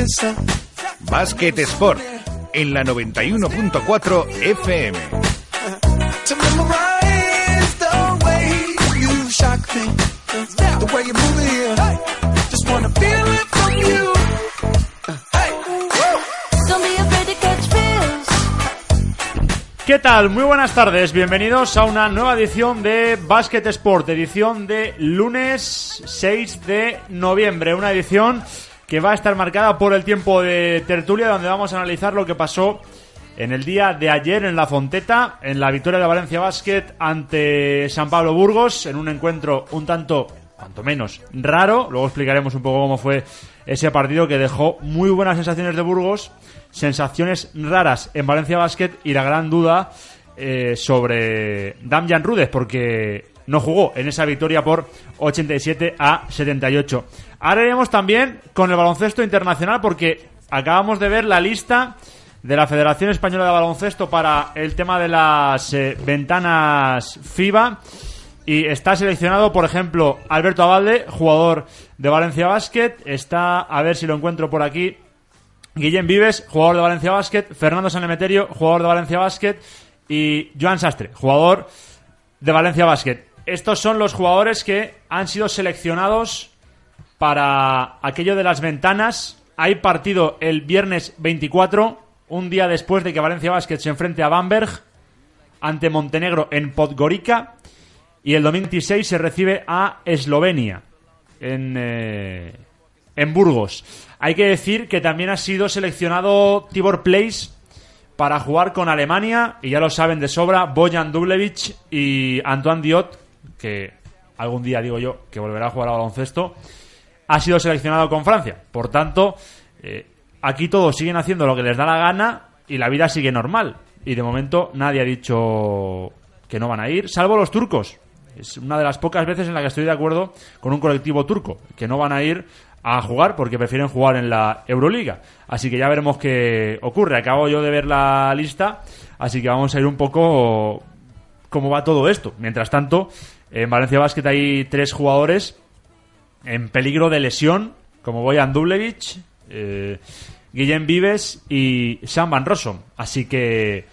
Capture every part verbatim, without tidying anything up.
Basket Sport en la noventa y uno punto cuatro F M. ¿Qué tal? Muy buenas tardes, bienvenidos a una nueva edición de Basket Sport, edición de lunes seis de noviembre, una edición que va a estar marcada por el tiempo de tertulia, donde vamos a analizar lo que pasó en el día de ayer en La Fonteta, en la victoria de Valencia Basket ante San Pablo Burgos, en un encuentro un tanto, cuanto menos, raro. Luego explicaremos un poco cómo fue ese partido, que dejó muy buenas sensaciones de Burgos, sensaciones raras en Valencia Basket y la gran duda eh, sobre Damjan Rudez, porque no jugó en esa victoria por ochenta y siete a setenta y ocho. Ahora iremos también con el baloncesto internacional, porque acabamos de ver la lista de la Federación Española de Baloncesto para el tema de las eh, ventanas FIBA, y está seleccionado, por ejemplo, Alberto Abalde, jugador de Valencia Basket. Está, a ver si lo encuentro por aquí, Guillem Vives, jugador de Valencia Basket, Fernando Sanemeterio, jugador de Valencia Basket, y Joan Sastre, jugador de Valencia Basket. Estos son los jugadores que han sido seleccionados para aquello de las ventanas. Hay partido el viernes veinticuatro, un día después de que Valencia Basket se enfrente a Bamberg ante Montenegro en Podgorica, y el domingo veintiséis se recibe a Eslovenia en, eh, en Burgos. Hay que decir que también ha sido seleccionado Tibor Place para jugar con Alemania, y ya lo saben de sobra Bojan Dublevic y Antoine Diot, que algún día, digo yo, que volverá a jugar a baloncesto, ha sido seleccionado con Francia. Por tanto, eh, aquí todos siguen haciendo lo que les da la gana y la vida sigue normal. Y de momento nadie ha dicho que no van a ir, salvo los turcos. Es una de las pocas veces en la que estoy de acuerdo con un colectivo turco, que no van a ir a jugar porque prefieren jugar en la Euroliga. Así que ya veremos qué ocurre. Acabo yo de ver la lista, así que vamos a ir un poco cómo va todo esto. Mientras tanto, en Valencia Basket hay tres jugadores en peligro de lesión, como Bojan Dublevic, eh, Guillem Vives y Sam Van Rossum. Así que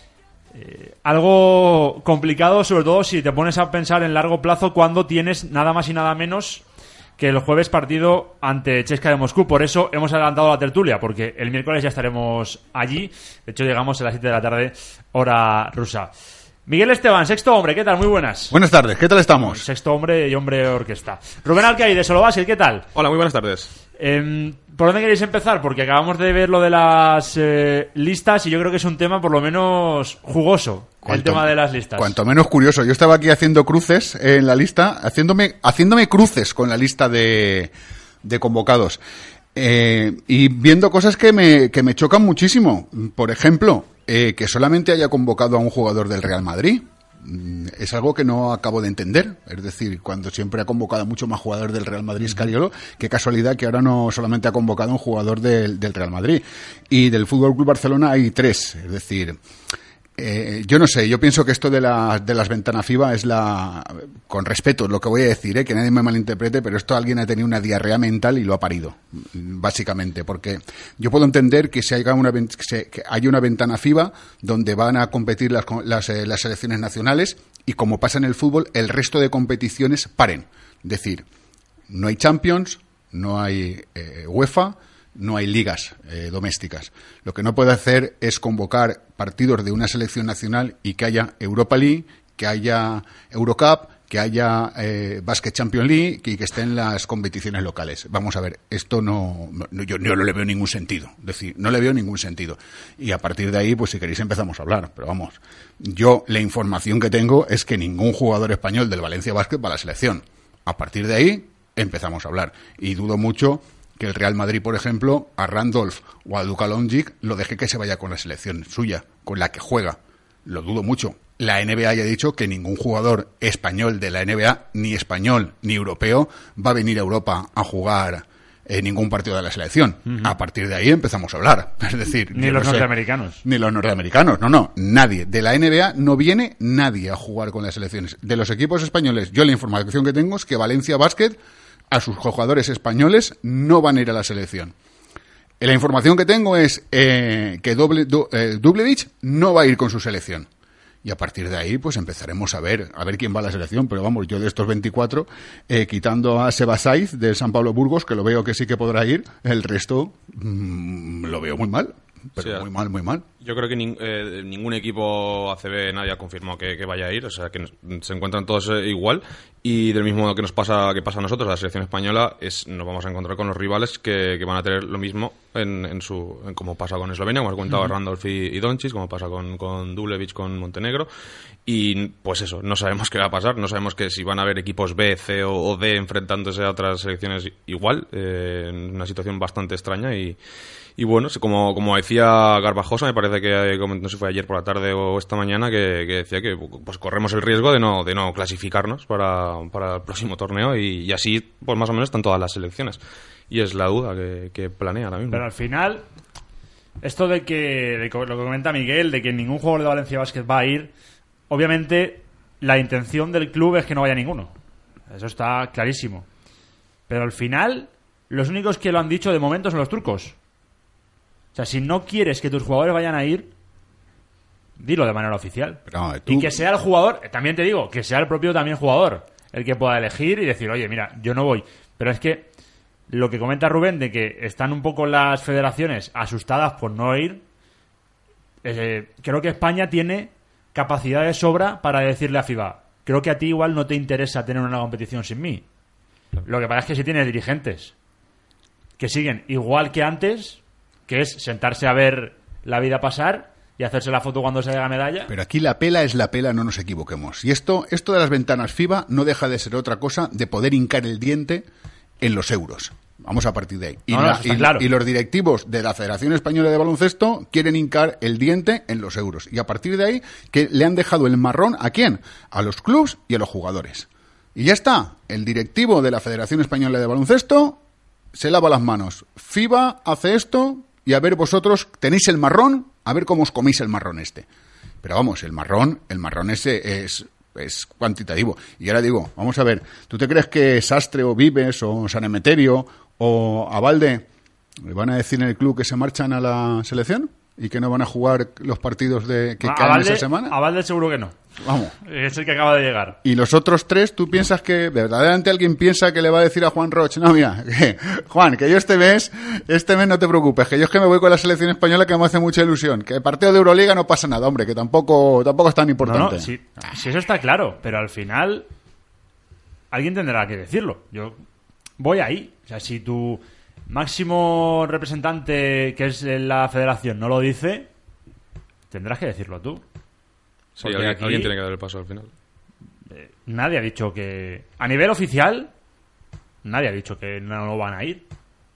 eh, algo complicado, sobre todo si te pones a pensar en largo plazo, cuando tienes nada más y nada menos que el jueves partido ante C S K A de Moscú. Por eso hemos adelantado la tertulia, porque el miércoles ya estaremos allí. De hecho, llegamos a las siete de la tarde, hora rusa. Miguel Esteban, sexto hombre, ¿qué tal? Muy buenas. Buenas tardes, ¿qué tal estamos? Sexto hombre y hombre orquesta. Rubén Alcaí, de Solo Basket, ¿qué tal? Hola, muy buenas tardes. Eh, ¿Por dónde queréis empezar? Porque acabamos de ver lo de las eh, listas, y yo creo que es un tema por lo menos jugoso, cuanto, el tema de las listas. Cuanto menos curioso. Yo estaba aquí haciendo cruces en la lista, haciéndome haciéndome cruces con la lista de, de convocados. Eh, y viendo cosas que me, que me chocan muchísimo. Por ejemplo, eh, que solamente haya convocado a un jugador del Real Madrid. Es algo que no acabo de entender. Es decir, cuando siempre ha convocado a mucho más jugadores del Real Madrid, Scariolo, qué casualidad que ahora no solamente ha convocado a un jugador del, del Real Madrid. Y del F C Barcelona hay tres. Es decir, eh, yo no sé, yo pienso que esto de, la, de las ventanas FIBA es la... Con respeto, lo que voy a decir, eh, que nadie me malinterprete, pero esto alguien ha tenido una diarrea mental y lo ha parido, básicamente. Porque yo puedo entender que si haya una, que se, que haya una ventana FIBA donde van a competir las, las, eh, las selecciones nacionales, y como pasa en el fútbol, el resto de competiciones paren. Es decir, no hay Champions, no hay eh, UEFA, no hay ligas eh, domésticas. Lo que no puede hacer es convocar partidos de una selección nacional y que haya Europa League, que haya Eurocup, que haya eh, Basket Champions League y que estén las competiciones locales. Vamos a ver, esto no, no yo, yo no le veo ningún sentido. Es decir, no le veo ningún sentido. Y a partir de ahí, pues si queréis empezamos a hablar. Pero vamos, yo la información que tengo es que ningún jugador español del Valencia Basket va a la selección. A partir de ahí empezamos a hablar. Y dudo mucho que el Real Madrid, por ejemplo, a Randolph o a Luka Doncic lo deje que se vaya con la selección suya, con la que juega. Lo dudo mucho. La N B A ya ha dicho que ningún jugador español de la N B A, ni español ni europeo, va a venir a Europa a jugar eh, ningún partido de la selección. Uh-huh. A partir de ahí empezamos a hablar. Es decir, ni los no sé, norteamericanos. Ni los norteamericanos. No, no, nadie. De la N B A no viene nadie a jugar con las selecciones. De los equipos españoles, yo la información que tengo es que Valencia Basket, a sus jugadores españoles, no van a ir a la selección. La información que tengo es eh, que Doble, do, eh, Dubljevic no va a ir con su selección. Y a partir de ahí, pues empezaremos a ver a ver quién va a la selección. Pero vamos, yo de estos veinticuatro, eh, quitando a Seba Saiz del San Pablo Burgos, que lo veo que sí que podrá ir, el resto mmm, lo veo muy mal. Pero sí, muy mal, muy mal. Yo creo que nin, eh, ningún equipo A C B, nadie ha confirmado que, que vaya a ir, o sea que nos, se encuentran todos eh, igual, y del mismo modo que nos pasa que pasa a nosotros, la selección española, es nos vamos a encontrar con los rivales que, que van a tener lo mismo en, en su en como pasa con Eslovenia, como has comentado, uh-huh. Randolph y, y Doncic, como pasa con, con Dubljevic, con Montenegro, y pues eso, no sabemos qué va a pasar, no sabemos que si van a haber equipos B, C o, o D enfrentándose a otras selecciones igual, eh, en una situación bastante extraña. y Y bueno, como, como decía Garbajosa, me parece que no sé si fue ayer por la tarde o esta mañana, que, que decía que pues corremos el riesgo de no, de no clasificarnos para, para el próximo torneo y, y así pues más o menos están todas las selecciones. Y es la duda que, que planea ahora mismo. Pero al final, esto de que, de lo que comenta Miguel, de que ningún jugador de Valencia Basket va a ir, obviamente la intención del club es que no vaya ninguno. Eso está clarísimo. Pero al final, los únicos que lo han dicho de momento son los turcos. O sea, si no quieres que tus jugadores vayan a ir, dilo de manera oficial. Pero, tú... Y que sea el jugador, también te digo, que sea el propio también jugador el que pueda elegir y decir, oye, mira, yo no voy. Pero es que lo que comenta Rubén de que están un poco las federaciones asustadas por no ir, eh, creo que España tiene capacidad de sobra para decirle a FIBA, creo que a ti igual no te interesa tener una competición sin mí. Lo que pasa es que si tienes dirigentes que siguen igual que antes, que es sentarse a ver la vida pasar y hacerse la foto cuando se haga medalla. Pero aquí la pela es la pela, no nos equivoquemos. Y esto, esto de las ventanas FIBA no deja de ser otra cosa de poder hincar el diente en los euros. Vamos a partir de ahí. Y, no, no, la, y, claro. y los directivos de la Federación Española de Baloncesto quieren hincar el diente en los euros. Y a partir de ahí, que le han dejado el marrón ¿a quién? A los clubs y a los jugadores. Y ya está. El directivo de la Federación Española de Baloncesto se lava las manos. FIBA hace esto... Y a ver, vosotros tenéis el marrón, a ver cómo os coméis el marrón este. Pero vamos, el marrón, el marrón ese es, es cuantitativo. Y ahora digo, vamos a ver, ¿tú te crees que Sastre o Vives o San Emeterio o Abalde le van a decir en el club que se marchan a la selección? ¿Y que no van a jugar los partidos de que caen esa semana? A Valde seguro que no. Vamos. Es el que acaba de llegar. Y los otros tres, ¿tú piensas que verdaderamente alguien piensa que le va a decir a Juan Roch? No, mira, que, Juan, que yo este mes, este mes no te preocupes, que yo es que me voy con la selección española que me hace mucha ilusión. Que el partido de Euroliga no pasa nada, hombre, que tampoco, tampoco es tan importante. No, no, sí, sí, eso está claro, pero al final alguien tendrá que decirlo. Yo voy ahí. O sea, si tu máximo representante, que es la federación, no lo dice, tendrás que decirlo tú. Sí, alguien, aquí, alguien tiene que dar el paso al final. Eh, nadie ha dicho que... A nivel oficial, nadie ha dicho que no van a ir.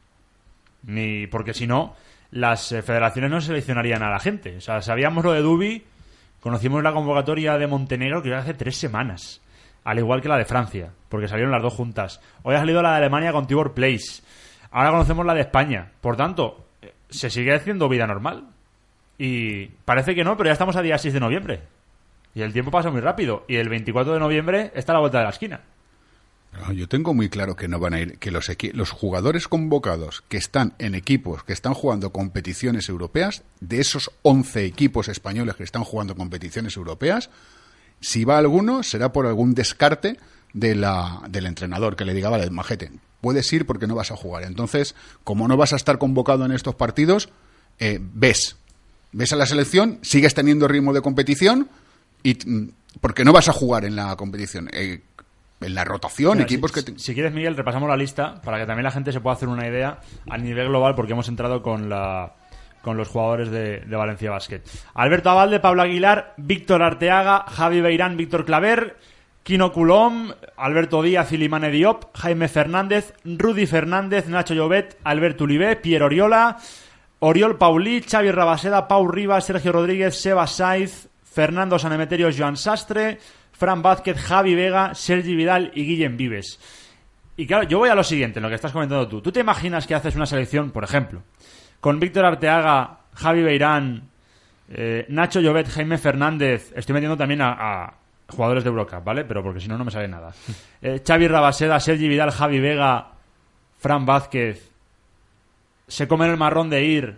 Ni porque si no, las eh, federaciones no seleccionarían a la gente. O sea, sabíamos lo de Dubi, conocimos la convocatoria de Montenegro que hace tres semanas. Al igual que la de Francia, porque salieron las dos juntas. Hoy ha salido la de Alemania con Tibor Place. Ahora conocemos la de España. Por tanto, se sigue haciendo vida normal. Y parece que no, pero ya estamos a día seis de noviembre. Y el tiempo pasa muy rápido. Y el veinticuatro de noviembre está a la vuelta de la esquina. No, yo tengo muy claro que no van a ir, que los, equi- los jugadores convocados que están en equipos que están jugando competiciones europeas, de esos once equipos españoles que están jugando competiciones europeas, si va alguno será por algún descarte de la, del entrenador que le diga, vale, majete, puedes ir porque no vas a jugar. Entonces, como no vas a estar convocado en estos partidos, eh, ves, ves a la selección, sigues teniendo ritmo de competición y porque no vas a jugar en la competición. Eh, en la rotación, Mira, equipos si, que... Te... Si quieres, Miguel, repasamos la lista para que también la gente se pueda hacer una idea a nivel global, porque hemos entrado con la con los jugadores de, de Valencia Basket. Alberto Abalde, Pablo Aguilar, Víctor Arteaga, Javi Beirán, Víctor Claver, Quino Coulomb, Alberto Díaz, Ilimane Diop, Jaime Fernández, Rudy Fernández, Nacho Llobet, Alberto Ulibé, Pierre Oriola, Oriol Paulí, Xavi Rabaseda, Pau Rivas, Sergio Rodríguez, Seba Saiz, Fernando Sanemeterio, Joan Sastre, Fran Vázquez, Javi Vega, Sergi Vidal y Guillem Vives. Y claro, yo voy a lo siguiente, en lo que estás comentando tú. ¿Tú te imaginas que haces una selección, por ejemplo, con Víctor Arteaga, Javi Beirán, eh, Nacho Llobet, Jaime Fernández? Estoy metiendo también a, a jugadores de Eurocup, ¿vale? Pero porque si no, no me sale nada. Eh, Xavi Rabaseda, Sergi Vidal, Javi Vega, Fran Vázquez, se comen el marrón de ir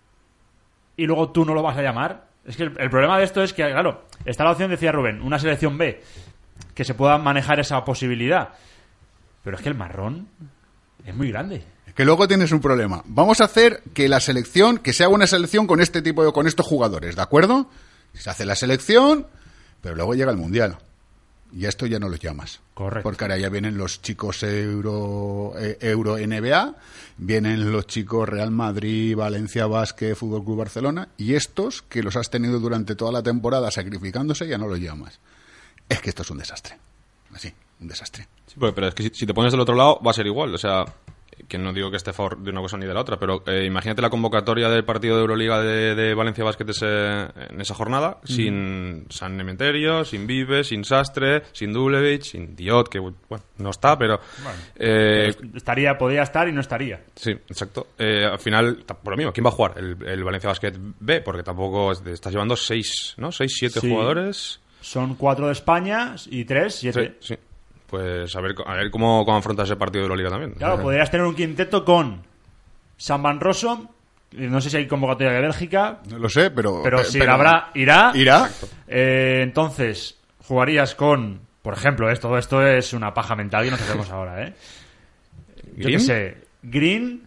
y luego tú no lo vas a llamar. Es que el, el problema de esto es que, claro, está la opción, decía Rubén, una selección B, que se pueda manejar esa posibilidad. Pero es que el marrón es muy grande. Que luego tienes un problema. Vamos a hacer que la selección, que se haga una selección con este tipo de, con estos jugadores, ¿de acuerdo? Se hace la selección, pero luego llega el Mundial. Y a esto ya no los llamas. Correcto. Porque ahora ya vienen los chicos Euro, eh, Euro N B A, vienen los chicos Real Madrid, Valencia Basket, Fútbol Club Barcelona, y estos, que los has tenido durante toda la temporada sacrificándose, ya no los llamas. Es que esto es un desastre. Así, un desastre. Sí, pero es que si, si te pones del otro lado va a ser igual, o sea, que no digo que esté a favor de una cosa ni de la otra, pero eh, imagínate la convocatoria del partido de Euroliga de, de Valencia Basket ese, en esa jornada, mm. sin San Emeterio, sin Vives, sin Sastre, sin Dublevich, sin Diot, que bueno, no está, pero... Bueno, eh, pero estaría, podría estar y no estaría. Sí, exacto. Eh, al final, por lo mismo, ¿quién va a jugar? El, el Valencia Basket B, porque tampoco estás llevando seis, ¿no? Seis, siete sí. jugadores. Son cuatro de España y tres, siete. Sí, sí. Pues a ver, a ver cómo, cómo afronta ese partido de Euroliga también. Claro, eh. podrías tener un quinteto con Sam Van Rossum, no sé si hay convocatoria de Bélgica. No lo sé, pero... Pero, pero si la habrá, irá. Irá. Eh, entonces, jugarías con, por ejemplo, esto, esto es una paja mental que nos hacemos ahora, ¿eh? Yo ¿Green? qué sé, Green,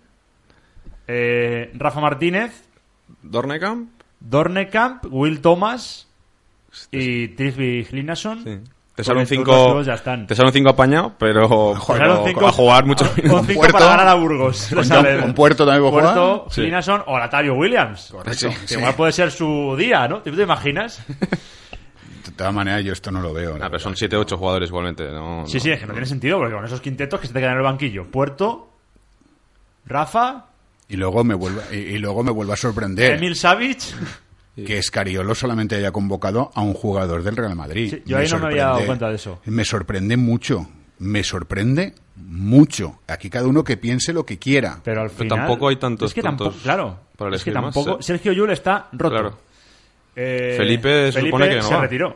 eh, Rafa Martínez, Dornekamp. Dornekamp, Will Thomas y Trisby Hlinason. Sí. Te sale un Estos cinco dos ya están. te sale un cinco apañado, pero, Joder, pero un cinco- a jugar mucho. Un cinco Puerto, para ganar a Burgos. con Le sale- con Puerto también puede jugar. Puerto, Sí. Hlinason o Latario Williams. Correcto. Que Sí. igual puede ser su día, ¿no? ¿Tú te imaginas? De todas maneras, yo esto no lo veo. Ah, pero son siete ocho jugadores igualmente. No, Sí, no. sí, es que no tiene sentido porque con esos quintetos que se te quedan en el banquillo. Puerto, Rafa, Y luego me vuelve, y, y luego me vuelve a sorprender Emil Savic. que Escariolo solamente haya convocado a un jugador del Real Madrid. Sí, yo ahí no me había dado cuenta de eso. Me sorprende mucho. Me sorprende mucho. Aquí cada uno que piense lo que quiera. Pero al Pero final. tampoco hay tantos Es que puntos tampoco. Claro. para Es que elegir más, tampoco. ¿eh? Sergio Llull está roto. Claro. Eh, Felipe se supone que no se va. retiró.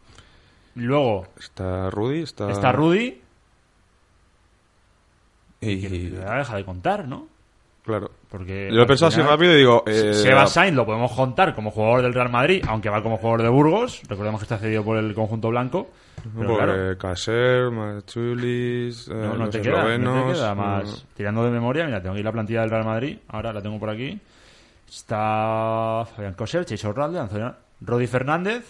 Luego Está Rudy, está... está Rudy. Y, Y ya deja de contar, ¿no? claro. Porque Yo lo he al pensado así final, rápido y digo... Eh, Seba Sainz lo podemos contar como jugador del Real Madrid, aunque va como jugador de Burgos. Recordemos que está cedido por el conjunto blanco. Pero porque claro, Caser, Machulis, eh, no, no los te queda, no te eslovenos, queda eh, más. Tirando de memoria, mira, tengo aquí la plantilla del Real Madrid. Ahora la tengo por aquí. Está Fabián Coser, Chase O'Ralde, Antonio, Rodi Fernández,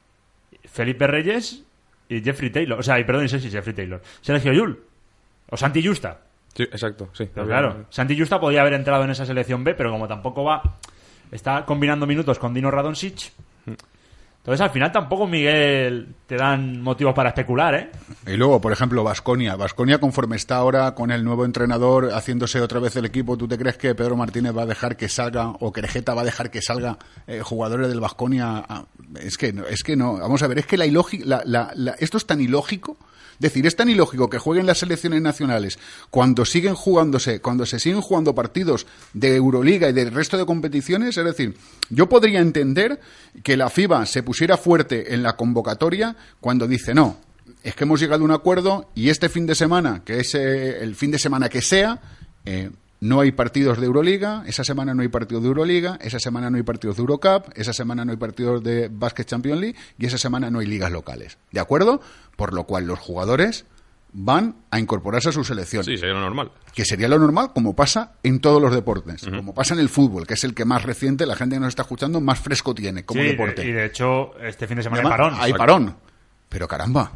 Felipe Reyes y Jeffrey Taylor. O sea, y perdón, sí, sí, Jeffrey Taylor. Sergio Llull. O Santi Justa. Sí, exacto, sí. Pero claro, Santi Justa podía haber entrado en esa selección B, pero como tampoco va, está combinando minutos con Dino Radonjic. Entonces al final tampoco, Miguel, te dan motivos para especular, ¿eh? Y luego, por ejemplo, Baskonia. Baskonia, conforme está ahora con el nuevo entrenador haciéndose otra vez el equipo, ¿tú te crees que Pedro Martínez va a dejar que salga, o que Querejeta va a dejar que salga eh, jugadores del Baskonia? Es que, no, es que no. Vamos a ver, es que la ilógica, la, la, la, esto es tan ilógico. Es decir, es tan ilógico que jueguen las selecciones nacionales cuando siguen jugándose, cuando se siguen jugando partidos de Euroliga y del resto de competiciones. Es decir, yo podría entender que la FIBA se pusiera fuerte en la convocatoria cuando dice no, es que hemos llegado a un acuerdo y este fin de semana, que es eh, el fin de semana que sea, eh, no hay partidos de Euroliga, esa semana no hay partidos de Euroliga, esa semana no hay partidos de Eurocup, esa semana no hay partidos de Basket Champions League y esa semana no hay ligas locales. ¿De acuerdo? Por lo cual los jugadores van a incorporarse a su selección. Sí, sería lo normal. Que sería lo normal, como pasa en todos los deportes. Uh-huh. Como pasa en el fútbol, que es el que más reciente, la gente que nos está escuchando, más fresco tiene como Sí, deporte. y de hecho, este fin de semana hay Además, parón. Hay parón. Pero caramba,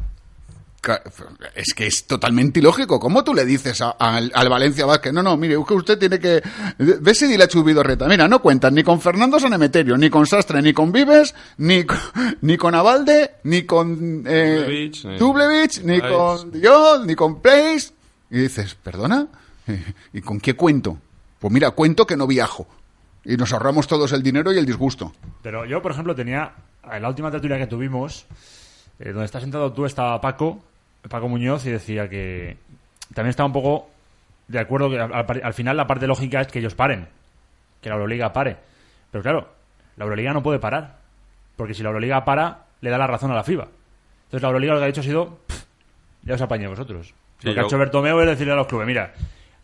ca- es que es totalmente ilógico. ¿Cómo tú le dices a- a- al, al Valencia Basket? No, no, mire, es que usted tiene que... Ve si dile a Chubidorreta. Mira, no cuentan ni con Fernando Sanemeterio, ni con Sastre, ni con Vives, ni con, ni con Abalde, ni con eh, Dublevich, ni- Dublevich, ni Price. con Dios, ni con Price. Y dices, ¿perdona? ¿Y con qué cuento? Pues mira, cuento que no viajo. Y nos ahorramos todos el dinero y el disgusto. Pero yo, por ejemplo, tenía... En la última tertulia que tuvimos, eh, donde estás sentado tú, estaba Paco, Paco Muñoz, y decía que también estaba un poco de acuerdo que al, al- al final la parte lógica es que ellos paren, que la Euroliga pare. Pero claro, la Euroliga no puede parar, porque si la Euroliga para, le da la razón a la FIBA. Entonces la Euroliga lo que ha dicho ha sido, "Pff, ya os apañé vosotros". Sí, Lo que ha yo- hecho Bertomeu es decirle a los clubes, mira,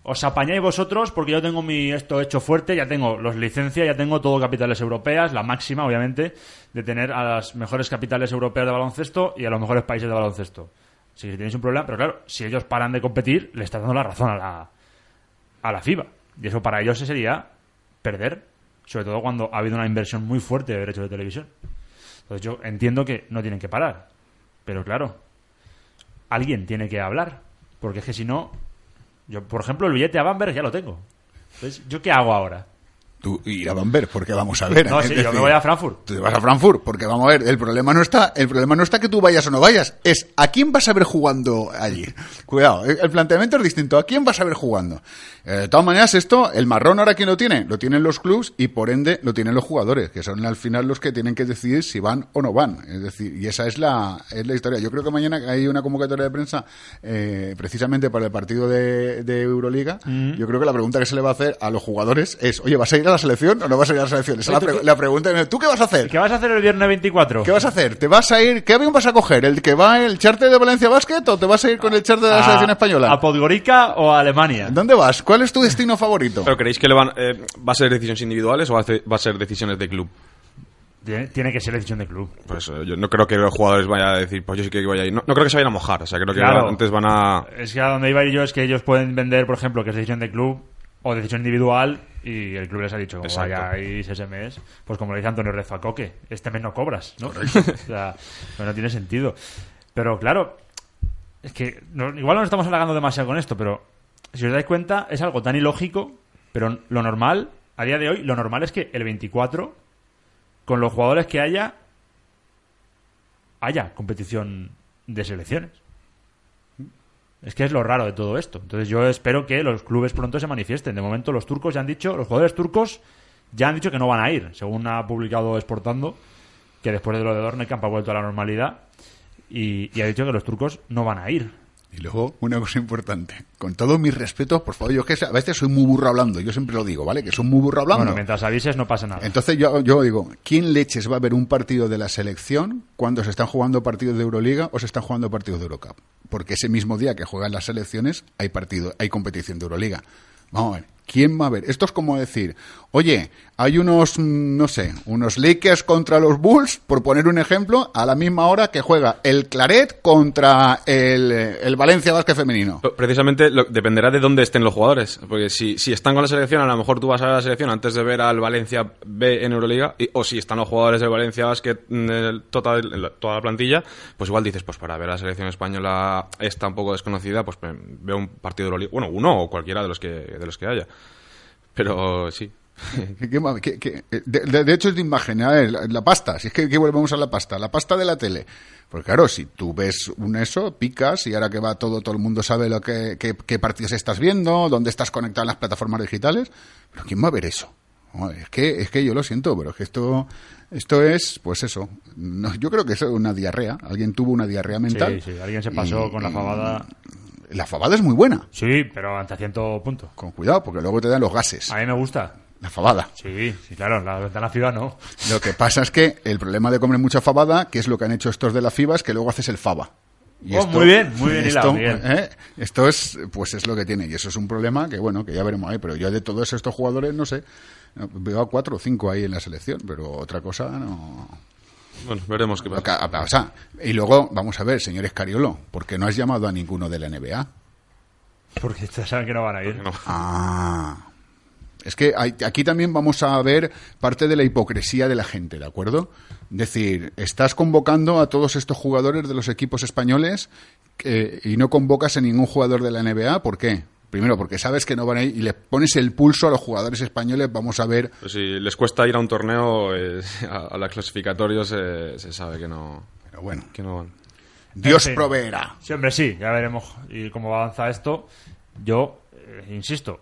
os apañáis vosotros porque yo tengo mi esto hecho fuerte, ya tengo los licencias, ya tengo todo capitales europeas, la máxima, obviamente, de tener a las mejores capitales europeas de baloncesto y a los mejores países de baloncesto. Si tenéis un problema, pero claro, si ellos paran de competir, le estás dando la razón a la, a la FIBA. Y eso para ellos sería perder, sobre todo cuando ha habido una inversión muy fuerte de derechos de televisión. Entonces yo entiendo que no tienen que parar, pero claro, alguien tiene que hablar, porque es que si no, yo por ejemplo el billete a Bamberg ya lo tengo. Entonces, ¿yo qué hago ahora? Tú ir a Bamberg, porque vamos a ver. No, sí, decir, yo me voy a Frankfurt. Tú te vas a Frankfurt, porque vamos a ver, el problema no está, el problema no está que tú vayas o no vayas, es a quién vas a ver jugando allí. Cuidado, el planteamiento es distinto, a quién vas a ver jugando. Eh, de todas maneras, esto, el marrón ahora quién lo tiene, lo tienen los clubs y por ende lo tienen los jugadores, que son al final los que tienen que decidir si van o no van. Es decir, y esa es la, es la historia. Yo creo que mañana hay una convocatoria de prensa, eh, precisamente para el partido de, de Euroliga. Mm. Yo creo que la pregunta que se le va a hacer a los jugadores es, oye, ¿vas a ir a la selección o no vas a ir a la selección? Esa es la, pre- la pregunta. ¿Tú qué vas a hacer? ¿Qué vas a hacer el viernes veinticuatro? ¿Qué vas a hacer? ¿Te vas a ir? ¿Qué avión vas a coger? ¿El que va el charter de Valencia Basket o te vas a ir con el charter de la a, selección española? ¿A Podgorica o a Alemania? ¿Dónde vas? ¿Cuál es tu destino favorito? ¿Pero creéis que le van, eh, va a ser decisiones individuales o va a, ser, va a ser decisiones de club? Tiene, tiene que ser decisión de club. Pues eh, yo no creo que los jugadores vayan a decir, pues yo sí que voy a ir. No, no creo que se vayan a mojar, o sea, creo que claro, antes van a... Es que a donde iba yo es que ellos pueden vender, por ejemplo, que es decisión de club o decisión individual y el club les ha dicho, como vayáis ese mes, pues como le dice Antonio Rezacoque, este mes no cobras, ¿no? O sea, no tiene sentido. Pero claro, es que no, igual no nos estamos halagando demasiado con esto, pero si os dais cuenta, es algo tan ilógico, pero lo normal, a día de hoy, lo normal es que el veinticuatro, con los jugadores que haya, haya competición de selecciones. Es que es lo raro de todo esto. Entonces yo espero que los clubes pronto se manifiesten. De momento los turcos ya han dicho, los jugadores turcos ya han dicho que no van a ir, según ha publicado Exportando, que después de lo de Dornekamp ha vuelto a la normalidad y, y ha dicho que los turcos no van a ir. Y luego, una cosa importante, con todos mis respetos, por favor, yo que a veces soy muy burro hablando, yo siempre lo digo, ¿vale? Que soy muy burro hablando. Bueno, mientras avises no pasa nada. Entonces yo, yo digo, ¿quién leches va a ver un partido de la selección cuando se están jugando partidos de Euroliga o se están jugando partidos de Eurocup? Porque ese mismo día que juegan las selecciones hay partido, hay competición de Euroliga. Vamos a ver, ¿quién va a ver? Esto es como decir, oye, hay unos, no sé, unos Lakers contra los Bulls, por poner un ejemplo, a la misma hora que juega el Claret contra el, el Valencia Basket femenino. Precisamente lo, dependerá de dónde estén los jugadores, porque si, si están con la selección, a lo mejor tú vas a ver la selección antes de ver al Valencia B en Euroliga, y, o si están los jugadores del Valencia Basket en total, toda la plantilla, pues igual dices, pues para ver a la selección española esta un poco desconocida, pues veo un partido de Euroliga, bueno, uno o cualquiera de los que, de los que haya. Pero sí. ¿Qué, qué, qué, de, de, de hecho es de imaginar la, la pasta, si es que, que volvemos a la pasta, la pasta de la tele. Porque claro, si tú ves un eso, picas y ahora que va todo, todo el mundo sabe lo que, que, qué partidos estás viendo, dónde estás conectado en las plataformas digitales. Pero ¿quién va a ver eso? No, es que, es que yo lo siento, pero es que esto, esto es, pues eso. No, yo creo que es una diarrea. Alguien tuvo una diarrea mental. Sí, sí, alguien se pasó y, con la fabada. La fabada es muy buena. Sí, pero hasta cierto punto. Con cuidado, porque luego te dan los gases. A mí me gusta. La fabada. Sí, sí, claro, la de la FIBA no. Lo que pasa es que el problema de comer mucha fabada, que es lo que han hecho estos de la FIBA, es que luego haces el faba. Y oh, esto, muy bien, muy bien esto, hilado, bien. ¿eh? Esto es, pues es lo que tiene. Y eso es un problema que, bueno, que ya veremos ahí. Pero yo de todos estos jugadores, no sé, veo a cuatro o cinco ahí en la selección, pero otra cosa no... Bueno, veremos qué pasa. O sea, y luego, vamos a ver, señor Escariolo, ¿por qué no has llamado a ninguno de la N B A? Porque saben que no van a ir. No. Ah... Es que hay, aquí también vamos a ver parte de la hipocresía de la gente, ¿de acuerdo? Es decir, estás convocando a todos estos jugadores de los equipos españoles que, y no convocas a ningún jugador de la N B A. ¿Por qué? Primero, porque sabes que no van a ir y le pones el pulso a los jugadores españoles. Vamos a ver... Pues si les cuesta ir a un torneo, eh, a, a los clasificatorios eh, se sabe que no, Pero bueno, que no van. Dios sí, proveerá. Sí, hombre, sí, ya veremos y cómo avanza esto. Yo, eh, insisto,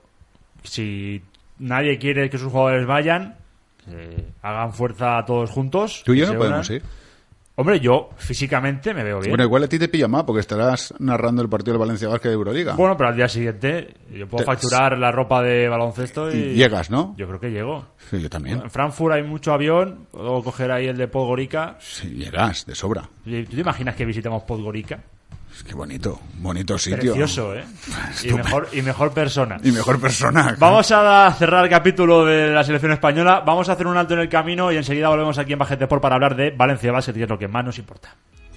si... nadie quiere que sus jugadores vayan, eh, hagan fuerza todos juntos. Tú y yo no podemos ir. Hombre, yo físicamente me veo bien. Bueno, igual a ti te pilla más porque estarás narrando el partido del Valencia Basket de Euroliga. Bueno, pero al día siguiente yo puedo te... facturar la ropa de baloncesto y... y llegas, ¿no? Yo creo que llego. Sí, yo también. En Frankfurt hay mucho avión, puedo coger ahí el de Podgorica. Sí, llegas, de sobra. ¿Tú te imaginas que visitamos Podgorica? Qué bonito, bonito sitio. Precioso, ¿eh? Y mejor, y mejor persona. Y mejor persona. Vamos a cerrar el capítulo de la selección española. Vamos a hacer un alto en el camino y enseguida volvemos aquí en Basket Sport para hablar de Valencia Basket, que es lo que más nos importa.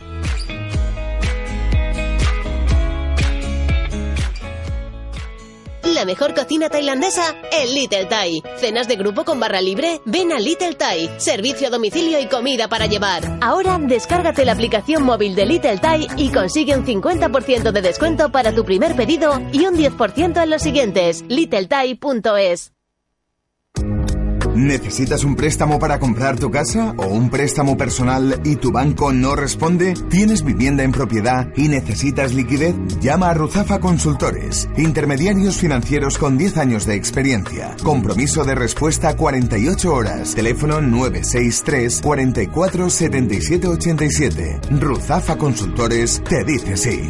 La mejor cocina tailandesa en Little Thai. Cenas de grupo con barra libre. Ven a Little Thai. Servicio a domicilio y comida para llevar. Ahora descárgate la aplicación móvil de Little Thai y consigue un cincuenta por ciento de descuento para tu primer pedido y un diez por ciento en los siguientes. little thai punto es. ¿Necesitas un préstamo para comprar tu casa o un préstamo personal y tu banco no responde? ¿Tienes vivienda en propiedad y necesitas liquidez? Llama a Ruzafa Consultores, intermediarios financieros con diez años de experiencia. Compromiso de respuesta cuarenta y ocho horas. Teléfono nueve seis tres, cuarenta y cuatro, setenta y siete ochenta y siete. Ruzafa Consultores te dice sí.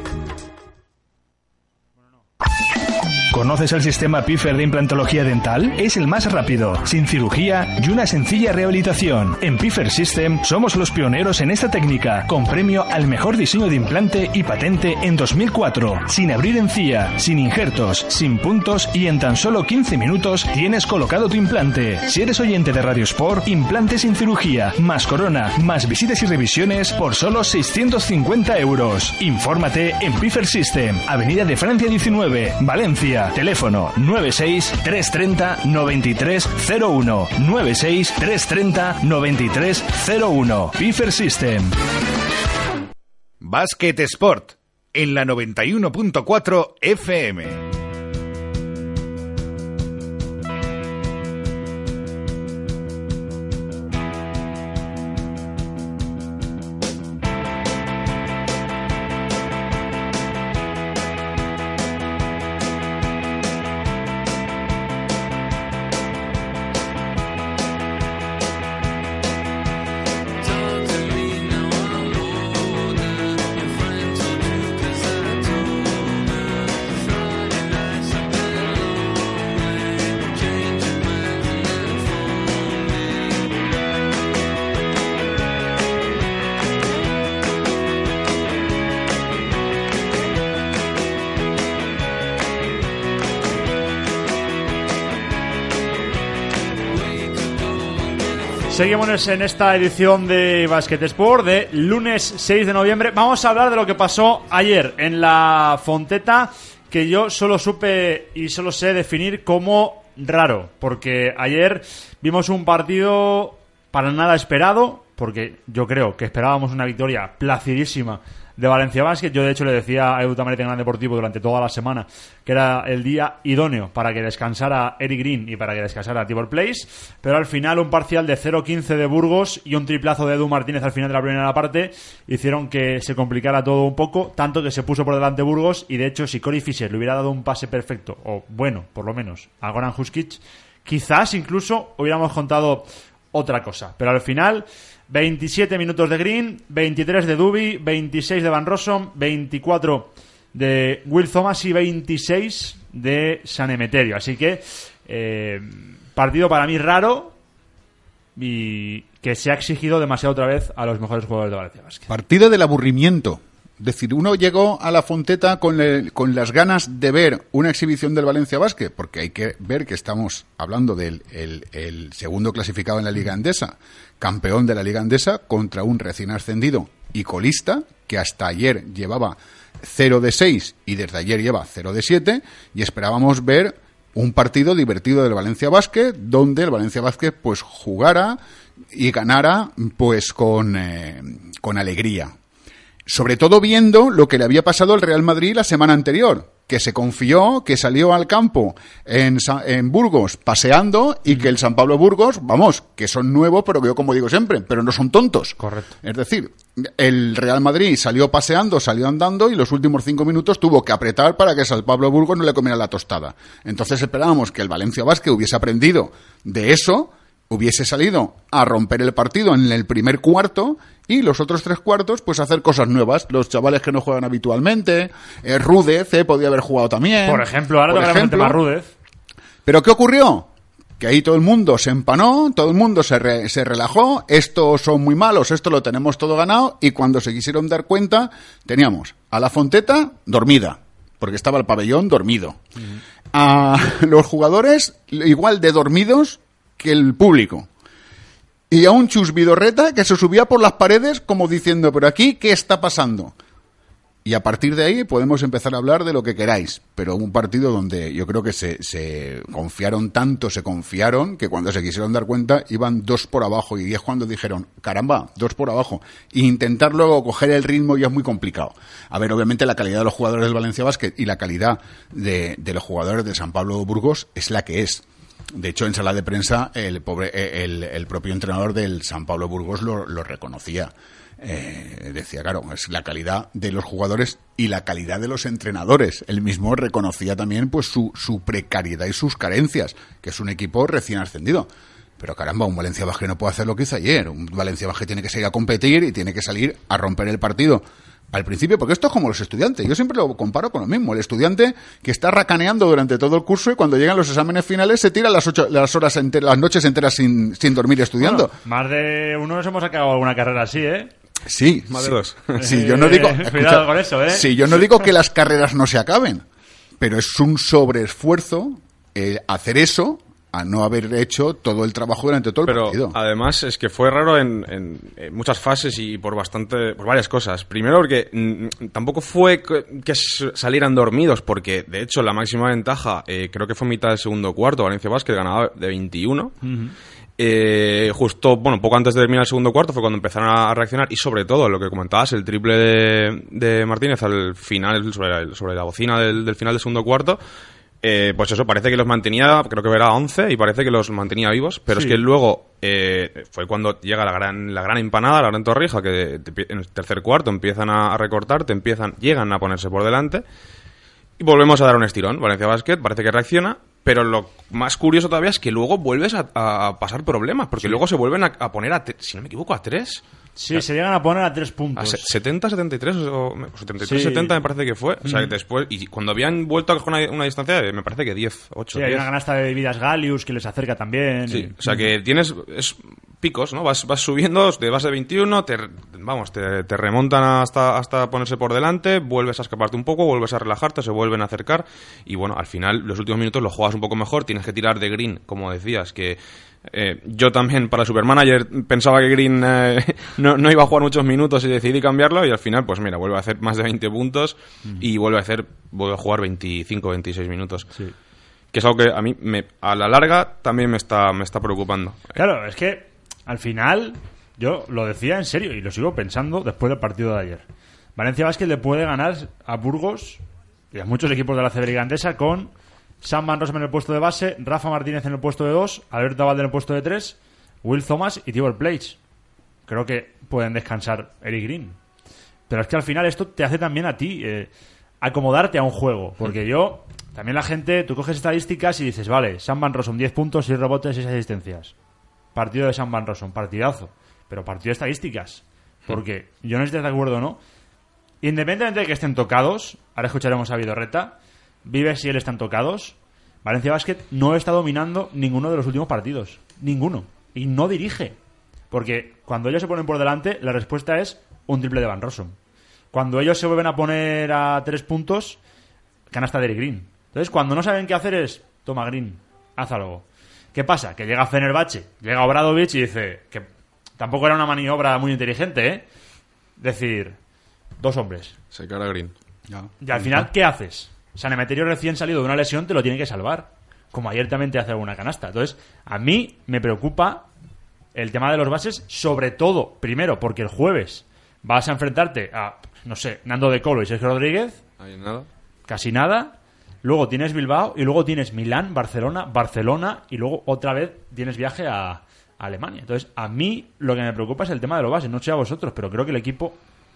¿Conoces el sistema Piffer de implantología dental? Es el más rápido, sin cirugía y una sencilla rehabilitación. En Piffer System somos los pioneros en esta técnica, con premio al mejor diseño de implante y patente en dos mil cuatro. Sin abrir encía, sin injertos, sin puntos y en tan solo quince minutos tienes colocado tu implante. Si eres oyente de Radio Sport, implante sin cirugía, más corona, más visitas y revisiones por solo seiscientos cincuenta euros. Infórmate en Piffer System, Avenida de Francia diecinueve, Valencia. Teléfono nueve seis tres tres cero nueve tres cero uno nueve seis tres tres cero nueve tres cero uno. Piffer System. Basket Sport en la noventa y uno punto cuatro F M. Seguimos en esta edición de Basket Sport de lunes seis de noviembre. Vamos a hablar de lo que pasó ayer en la Fonteta, que yo solo supe y solo sé definir como raro, porque ayer vimos un partido para nada esperado, porque yo creo que esperábamos una victoria placidísima de Valencia Basket. Yo de hecho le decía a Edu Tamarete en Gran Deportivo durante toda la semana que era el día idóneo para que descansara Eric Green y para que descansara Tibor Place, pero al final un parcial de cero quince de Burgos y un triplazo de Edu Martínez al final de la primera parte hicieron que se complicara todo un poco, tanto que se puso por delante Burgos. Y de hecho si Corey Fisher le hubiera dado un pase perfecto, o bueno, por lo menos a Goran Huskic, quizás incluso hubiéramos contado otra cosa, pero al final veintisiete minutos de Green, veintitrés de Duby, veintiséis de Van Rossum, veinticuatro de Will Thomas y veintiséis de San Emeterio. Así que eh, partido para mí raro y que se ha exigido demasiado otra vez a los mejores jugadores de Valencia Basket. Partido del aburrimiento. Es decir, uno llegó a la Fonteta con, el, con las ganas de ver una exhibición del Valencia Basket, porque hay que ver que estamos hablando del el, el segundo clasificado en la Liga Endesa, campeón de la Liga Endesa, contra un recién ascendido y colista, que hasta ayer llevaba cero de seis y desde ayer lleva cero de siete, y esperábamos ver un partido divertido del Valencia Basket, donde el Valencia Basket pues jugara y ganara pues con, eh, con alegría. Sobre todo viendo lo que le había pasado al Real Madrid la semana anterior, que se confió, que salió al campo en, en Burgos paseando y que el San Pablo Burgos, vamos, que son nuevos, pero que yo como digo siempre, pero no son tontos. Correcto. Es decir, el Real Madrid salió paseando, salió andando y los últimos cinco minutos tuvo que apretar para que San Pablo Burgos no le comiera la tostada. Entonces esperábamos que el Valencia Basket hubiese aprendido de eso, hubiese salido a romper el partido en el primer cuarto y los otros tres cuartos pues hacer cosas nuevas. Los chavales que no juegan habitualmente, eh, Rudez eh, podía haber jugado también. Por ejemplo, ahora tocaremos el tema Rudez. ¿Pero qué ocurrió? que ahí todo el mundo se empanó, todo el mundo se, re, se relajó, estos son muy malos, esto lo tenemos todo ganado, y cuando se quisieron dar cuenta, teníamos a la Fonteta dormida, porque estaba el pabellón dormido, uh-huh. a los jugadores igual de dormidos que el público, y a un Chus Vidorreta que se subía por las paredes como diciendo, pero aquí, ¿qué está pasando? Y a partir de ahí podemos empezar a hablar de lo que queráis, pero un partido donde yo creo que se, se confiaron tanto, se confiaron, que cuando se quisieron dar cuenta iban dos por abajo, y es cuando dijeron, caramba, dos por abajo, e intentar luego coger el ritmo ya es muy complicado. A ver, obviamente la calidad de los jugadores del Valencia Basket y la calidad de, de los jugadores de San Pablo Burgos es la que es. De hecho, en sala de prensa, el, pobre, el, el propio entrenador del San Pablo Burgos lo, lo reconocía. Eh, decía, claro, es la calidad de los jugadores y la calidad de los entrenadores. Él mismo reconocía también pues su, su precariedad y sus carencias, que es un equipo recién ascendido. Pero caramba, un Valencia Basket no puede hacer lo que hizo ayer. Un Valencia Basket tiene que salir a competir y tiene que salir a romper el partido al principio, porque esto es como los estudiantes. Yo siempre lo comparo con lo mismo. El estudiante que está racaneando durante todo el curso y cuando llegan los exámenes finales se tira las ocho, las horas enteras, las noches enteras sin, sin dormir estudiando. Bueno, más de uno nos hemos acabado alguna carrera así, ¿eh? Sí, más sí. de dos. Sí, yo no digo, Cuidado escucha, con eso, ¿eh? Sí, yo no digo que las carreras no se acaben, pero es un sobreesfuerzo eh, hacer eso a no haber hecho todo el trabajo durante todo el Pero, partido. además, es que fue raro en, en, en muchas fases y por bastante, por varias cosas. Primero, porque mm, tampoco fue que, que salieran dormidos, porque de hecho la máxima ventaja, eh, creo que fue mitad del segundo cuarto, Valencia Basket ganaba de veintiuno. Uh-huh. Eh, justo, bueno, poco antes de terminar el segundo cuarto fue cuando empezaron a reaccionar, y sobre todo lo que comentabas, el triple de, de Martínez al final, sobre la, sobre la bocina del, del final del segundo cuarto. Eh, pues eso, parece que los mantenía, creo que era once, y parece que los mantenía vivos, pero sí. Es que luego eh, fue cuando llega la gran la gran empanada, la gran torrija, que te, en el tercer cuarto empiezan a, a recortar, te empiezan, llegan a ponerse por delante, y volvemos a dar un estirón. Valencia Basket parece que reacciona, pero lo más curioso todavía es que luego vuelves a, a pasar problemas, porque sí. Luego se vuelven a, a poner, a te, si no me equivoco, a tres. Sí, o sea, se llegan a poner a tres puntos. A setenta, setenta y tres o setenta y tres, sí. setenta me parece que fue. O sea, mm. después, y cuando habían vuelto a coger una, una distancia, me parece que diez, ocho. Sí, hay una canasta de bebidas Galius que les acerca también. Sí, y... o sea que tienes es picos, ¿no? Vas, vas subiendo de base de veintiuno, te, vamos, te, te remontan hasta, hasta ponerse por delante, vuelves a escaparte un poco, vuelves a relajarte, se vuelven a acercar, y bueno, al final, los últimos minutos los juegas un poco mejor, tienes que tirar de Green, como decías, que Eh, yo también para Supermanager pensaba que Green eh, no, no iba a jugar muchos minutos y decidí cambiarlo, y al final pues mira, vuelve a hacer más de veinte puntos mm. y vuelve a hacer vuelve a jugar veinticinco, veintiséis minutos, sí. Que es algo que a mí me, a la larga también me está, me está preocupando. Claro, es que al final yo lo decía en serio y lo sigo pensando después del partido de ayer. Valencia Basket le puede ganar a Burgos y a muchos equipos de la C B Liga Endesa con Sam Van Rossum en el puesto de base, Rafa Martínez en el puesto de dos, Alberto Abalde en el puesto de tres, Will Thomas y Tibor Pleiss. Creo que pueden descansar Eric Green. Pero es que al final esto te hace también a ti eh, acomodarte a un juego. Porque yo, también la gente, tú coges estadísticas y dices, vale, Sam Van Rossum diez puntos, seis rebotes, seis asistencias. Partido de Sam Van Rossum, partidazo. Pero partido de estadísticas. Porque yo no sé si estás de acuerdo o no. Independientemente de que estén tocados, ahora escucharemos a Vidorreta, Vives y él están tocados, Valencia Basket no está dominando ninguno de los últimos partidos. Ninguno. Y no dirige. Porque cuando ellos se ponen por delante, la respuesta es un triple de Van Rossum. Cuando ellos se vuelven a poner a tres puntos, canasta de Eric Green. Entonces, cuando no saben qué hacer es, toma Green, haz algo. ¿Qué pasa? Que llega Fenerbahce, llega Obradovic y dice que tampoco era una maniobra muy inteligente, ¿eh? Decir, dos hombres. Se cara Green. Ya. Y al final, ¿qué haces? San Emeterio recién salido de una lesión te lo tiene que salvar, como ayer también te hace alguna canasta. Entonces, a mí me preocupa el tema de los bases, sobre todo, primero, porque el jueves vas a enfrentarte a, no sé, Nando De Colo y Sergio Rodríguez. ¿Hay nada? Casi nada. Luego tienes Bilbao y luego tienes Milán, Barcelona, Barcelona y luego otra vez tienes viaje a, a Alemania. Entonces, a mí lo que me preocupa es el tema de los bases. No sé a vosotros, pero creo que el equipo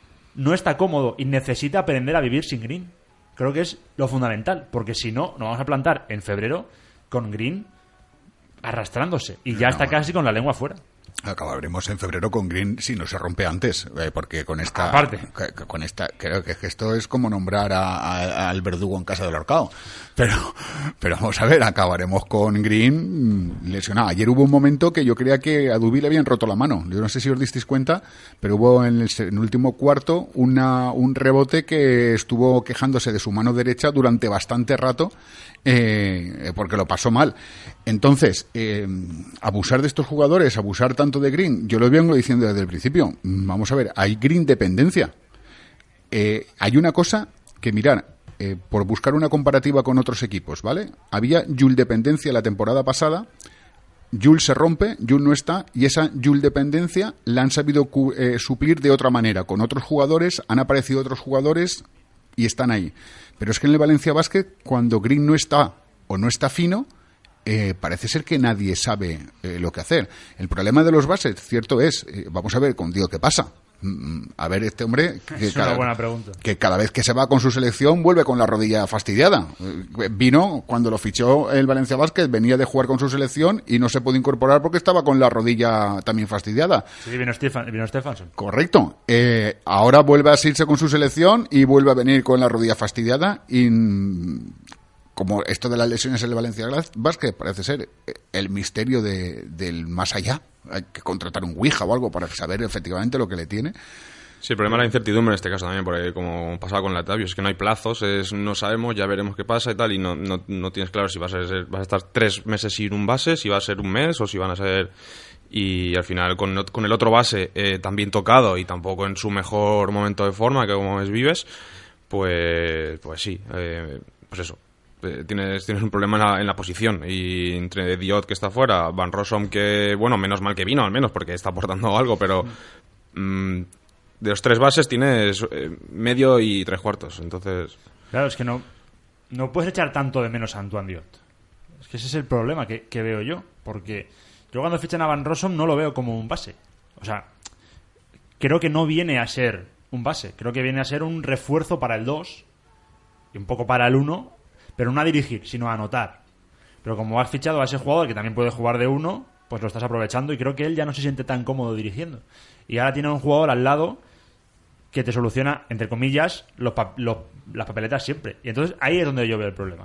no está cómodo y necesita aprender a vivir sin Green. Creo que es lo fundamental, porque si no, nos vamos a plantar en febrero con Green arrastrándose y ya no. Está casi con la lengua fuera. Acabaremos en febrero con Green si no se rompe antes, eh, porque con esta, aparte, que, con esta, creo que esto es como nombrar a, a, al verdugo en casa del ahorcado. Pero, pero vamos a ver, acabaremos con Green lesionado. Ayer hubo un momento que yo creía que a Duby le habían roto la mano. Yo no sé si os disteis cuenta, pero hubo en el, en el último cuarto una, un rebote que estuvo quejándose de su mano derecha durante bastante rato, eh, porque lo pasó mal. Entonces, eh, abusar de estos jugadores, abusar tanto de Green, yo lo vengo diciendo desde el principio. Vamos a ver, hay Green dependencia. Eh, hay una cosa que mirar, eh, por buscar una comparativa con otros equipos, ¿vale? Había Jul dependencia la temporada pasada, Jul se rompe, Jul no está, y esa Jul dependencia la han sabido cu- eh, suplir de otra manera. Con otros jugadores, han aparecido otros jugadores y están ahí. Pero es que en el Valencia Basket, cuando Green no está o no está fino, Eh, parece ser que nadie sabe eh, lo que hacer. El problema de los bases, cierto es, eh, vamos a ver, con Dios, ¿qué pasa? Mm, a ver, este hombre que es cada, una buena pregunta. que cada vez que se va con su selección vuelve con la rodilla fastidiada. Eh, vino, cuando lo fichó el Valencia Basket, venía de jugar con su selección y no se pudo incorporar porque estaba con la rodilla también fastidiada. Sí, vino, Stefan, vino Stefansson. Correcto. Eh, ahora vuelve a irse con su selección y vuelve a venir con la rodilla fastidiada y... como esto de las lesiones en el Valencia Basket parece ser el misterio de, del más allá. Hay que contratar un Ouija o algo para saber efectivamente lo que le tiene. Sí, el problema es la incertidumbre en este caso también, porque como pasaba con Latavio, es que no hay plazos, es no sabemos, ya veremos qué pasa y tal, y no, no, no tienes claro si vas a, ser, vas a estar tres meses sin un base, si va a ser un mes o si van a ser... Y al final con, con el otro base eh, también tocado y tampoco en su mejor momento de forma, que como es Vives, pues, pues sí, eh, pues eso. Tienes, tienes un problema en la, en la posición, y entre Diot, que está fuera, Van Rossum, que bueno, menos mal que vino al menos porque está aportando algo, pero mmm, de los tres bases tienes eh, medio y tres cuartos, entonces claro, es que no no puedes echar tanto de menos a Antoine Diot. Es que ese es el problema que, que veo yo, porque yo cuando fichan a Van Rossum no lo veo como un base, o sea, creo que no viene a ser un base, creo que viene a ser un refuerzo para el dos y un poco para el uno, pero no a dirigir, sino a anotar. Pero como has fichado a ese jugador que también puede jugar de uno, pues lo estás aprovechando, y creo que él ya no se siente tan cómodo dirigiendo. Y ahora tiene un jugador al lado que te soluciona, entre comillas, los pa- los, las papeletas siempre. Y entonces ahí es donde yo veo el problema.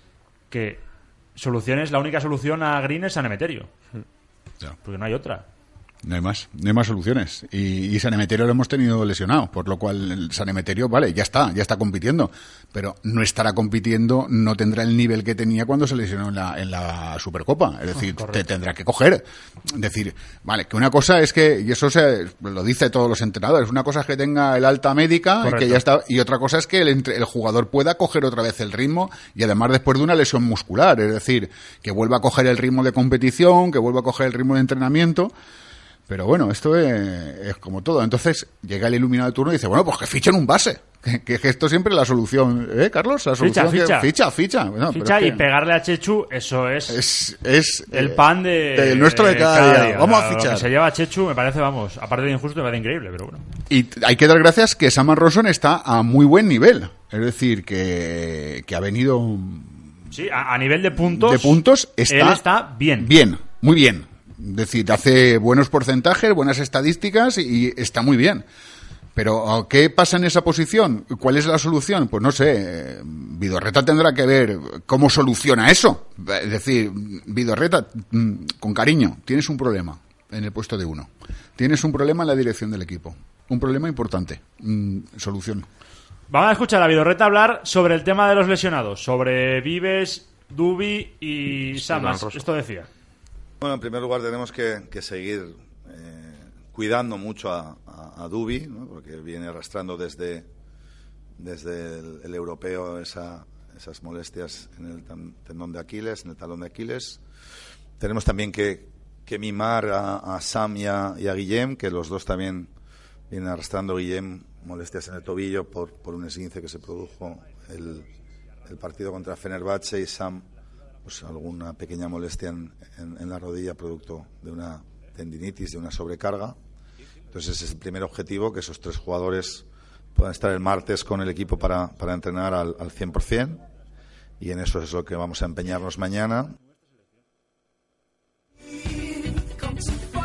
Que soluciones, la única solución a Green es San Emeterio. Ya. Porque no hay otra. No hay más, no hay más soluciones. Y, y San Emeterio lo hemos tenido lesionado, por lo cual el San Emeterio, vale, ya está, ya está compitiendo, pero no estará compitiendo, no tendrá el nivel que tenía cuando se lesionó en la, en la Supercopa. Es decir, Correcto. te tendrá que coger. Es decir, vale, que una cosa es que, y eso se lo dice todos los entrenadores, una cosa es que tenga el alta médica y, que ya está, y otra cosa es que el, entre, el jugador pueda coger otra vez el ritmo, y además después de una lesión muscular, es decir, que vuelva a coger el ritmo de competición, que vuelva a coger el ritmo de entrenamiento. Pero bueno, esto es, es como todo. Entonces llega el iluminado de turno y dice, bueno, pues que fichen un base. Que, que esto siempre es la solución, ¿eh, Carlos? La solución Ficha, que, ficha. ficha, ficha. Bueno, Ficha pero es y que pegarle a Chechu, eso es, es, es el eh, pan de, del nuestro de cada, día. Vamos O sea, a Lo fichar. que se lleva a Chechu me parece, vamos, aparte de injusto, me parece increíble, pero bueno. Y hay que dar gracias que Saman Rosson está a muy buen nivel. Es decir, que, que ha venido... Sí, a, a nivel de puntos, de puntos está, él está bien. Bien, muy bien. Es decir, hace buenos porcentajes, buenas estadísticas y está muy bien. Pero, ¿qué pasa en esa posición? ¿Cuál es la solución? Pues no sé. Vidorreta tendrá que ver cómo soluciona eso. Es decir, Vidorreta, con cariño, tienes un problema en el puesto de uno. Tienes un problema en la dirección del equipo. Un problema importante. Solución. Vamos a escuchar a Vidorreta hablar sobre el tema de los lesionados. Sobre Vives, Duby y Samas. Esto decía. Bueno, en primer lugar tenemos que, que seguir eh, cuidando mucho a, a, a Duby, ¿no? Porque viene arrastrando desde, desde el, el europeo esa, esas molestias en el tan, tendón de Aquiles, en el talón de Aquiles. Tenemos también que, que mimar a, a Sam y a, y a Guillem, que los dos también vienen arrastrando. Guillem molestias en el tobillo por, por un esguince que se produjo el, el partido contra Fenerbahce, y Sam pues alguna pequeña molestia en, en, en la rodilla producto de una tendinitis, de una sobrecarga. Entonces ese es el primer objetivo, que esos tres jugadores puedan estar el martes con el equipo para, para entrenar al, al cien por ciento, y en eso es lo que vamos a empeñarnos mañana.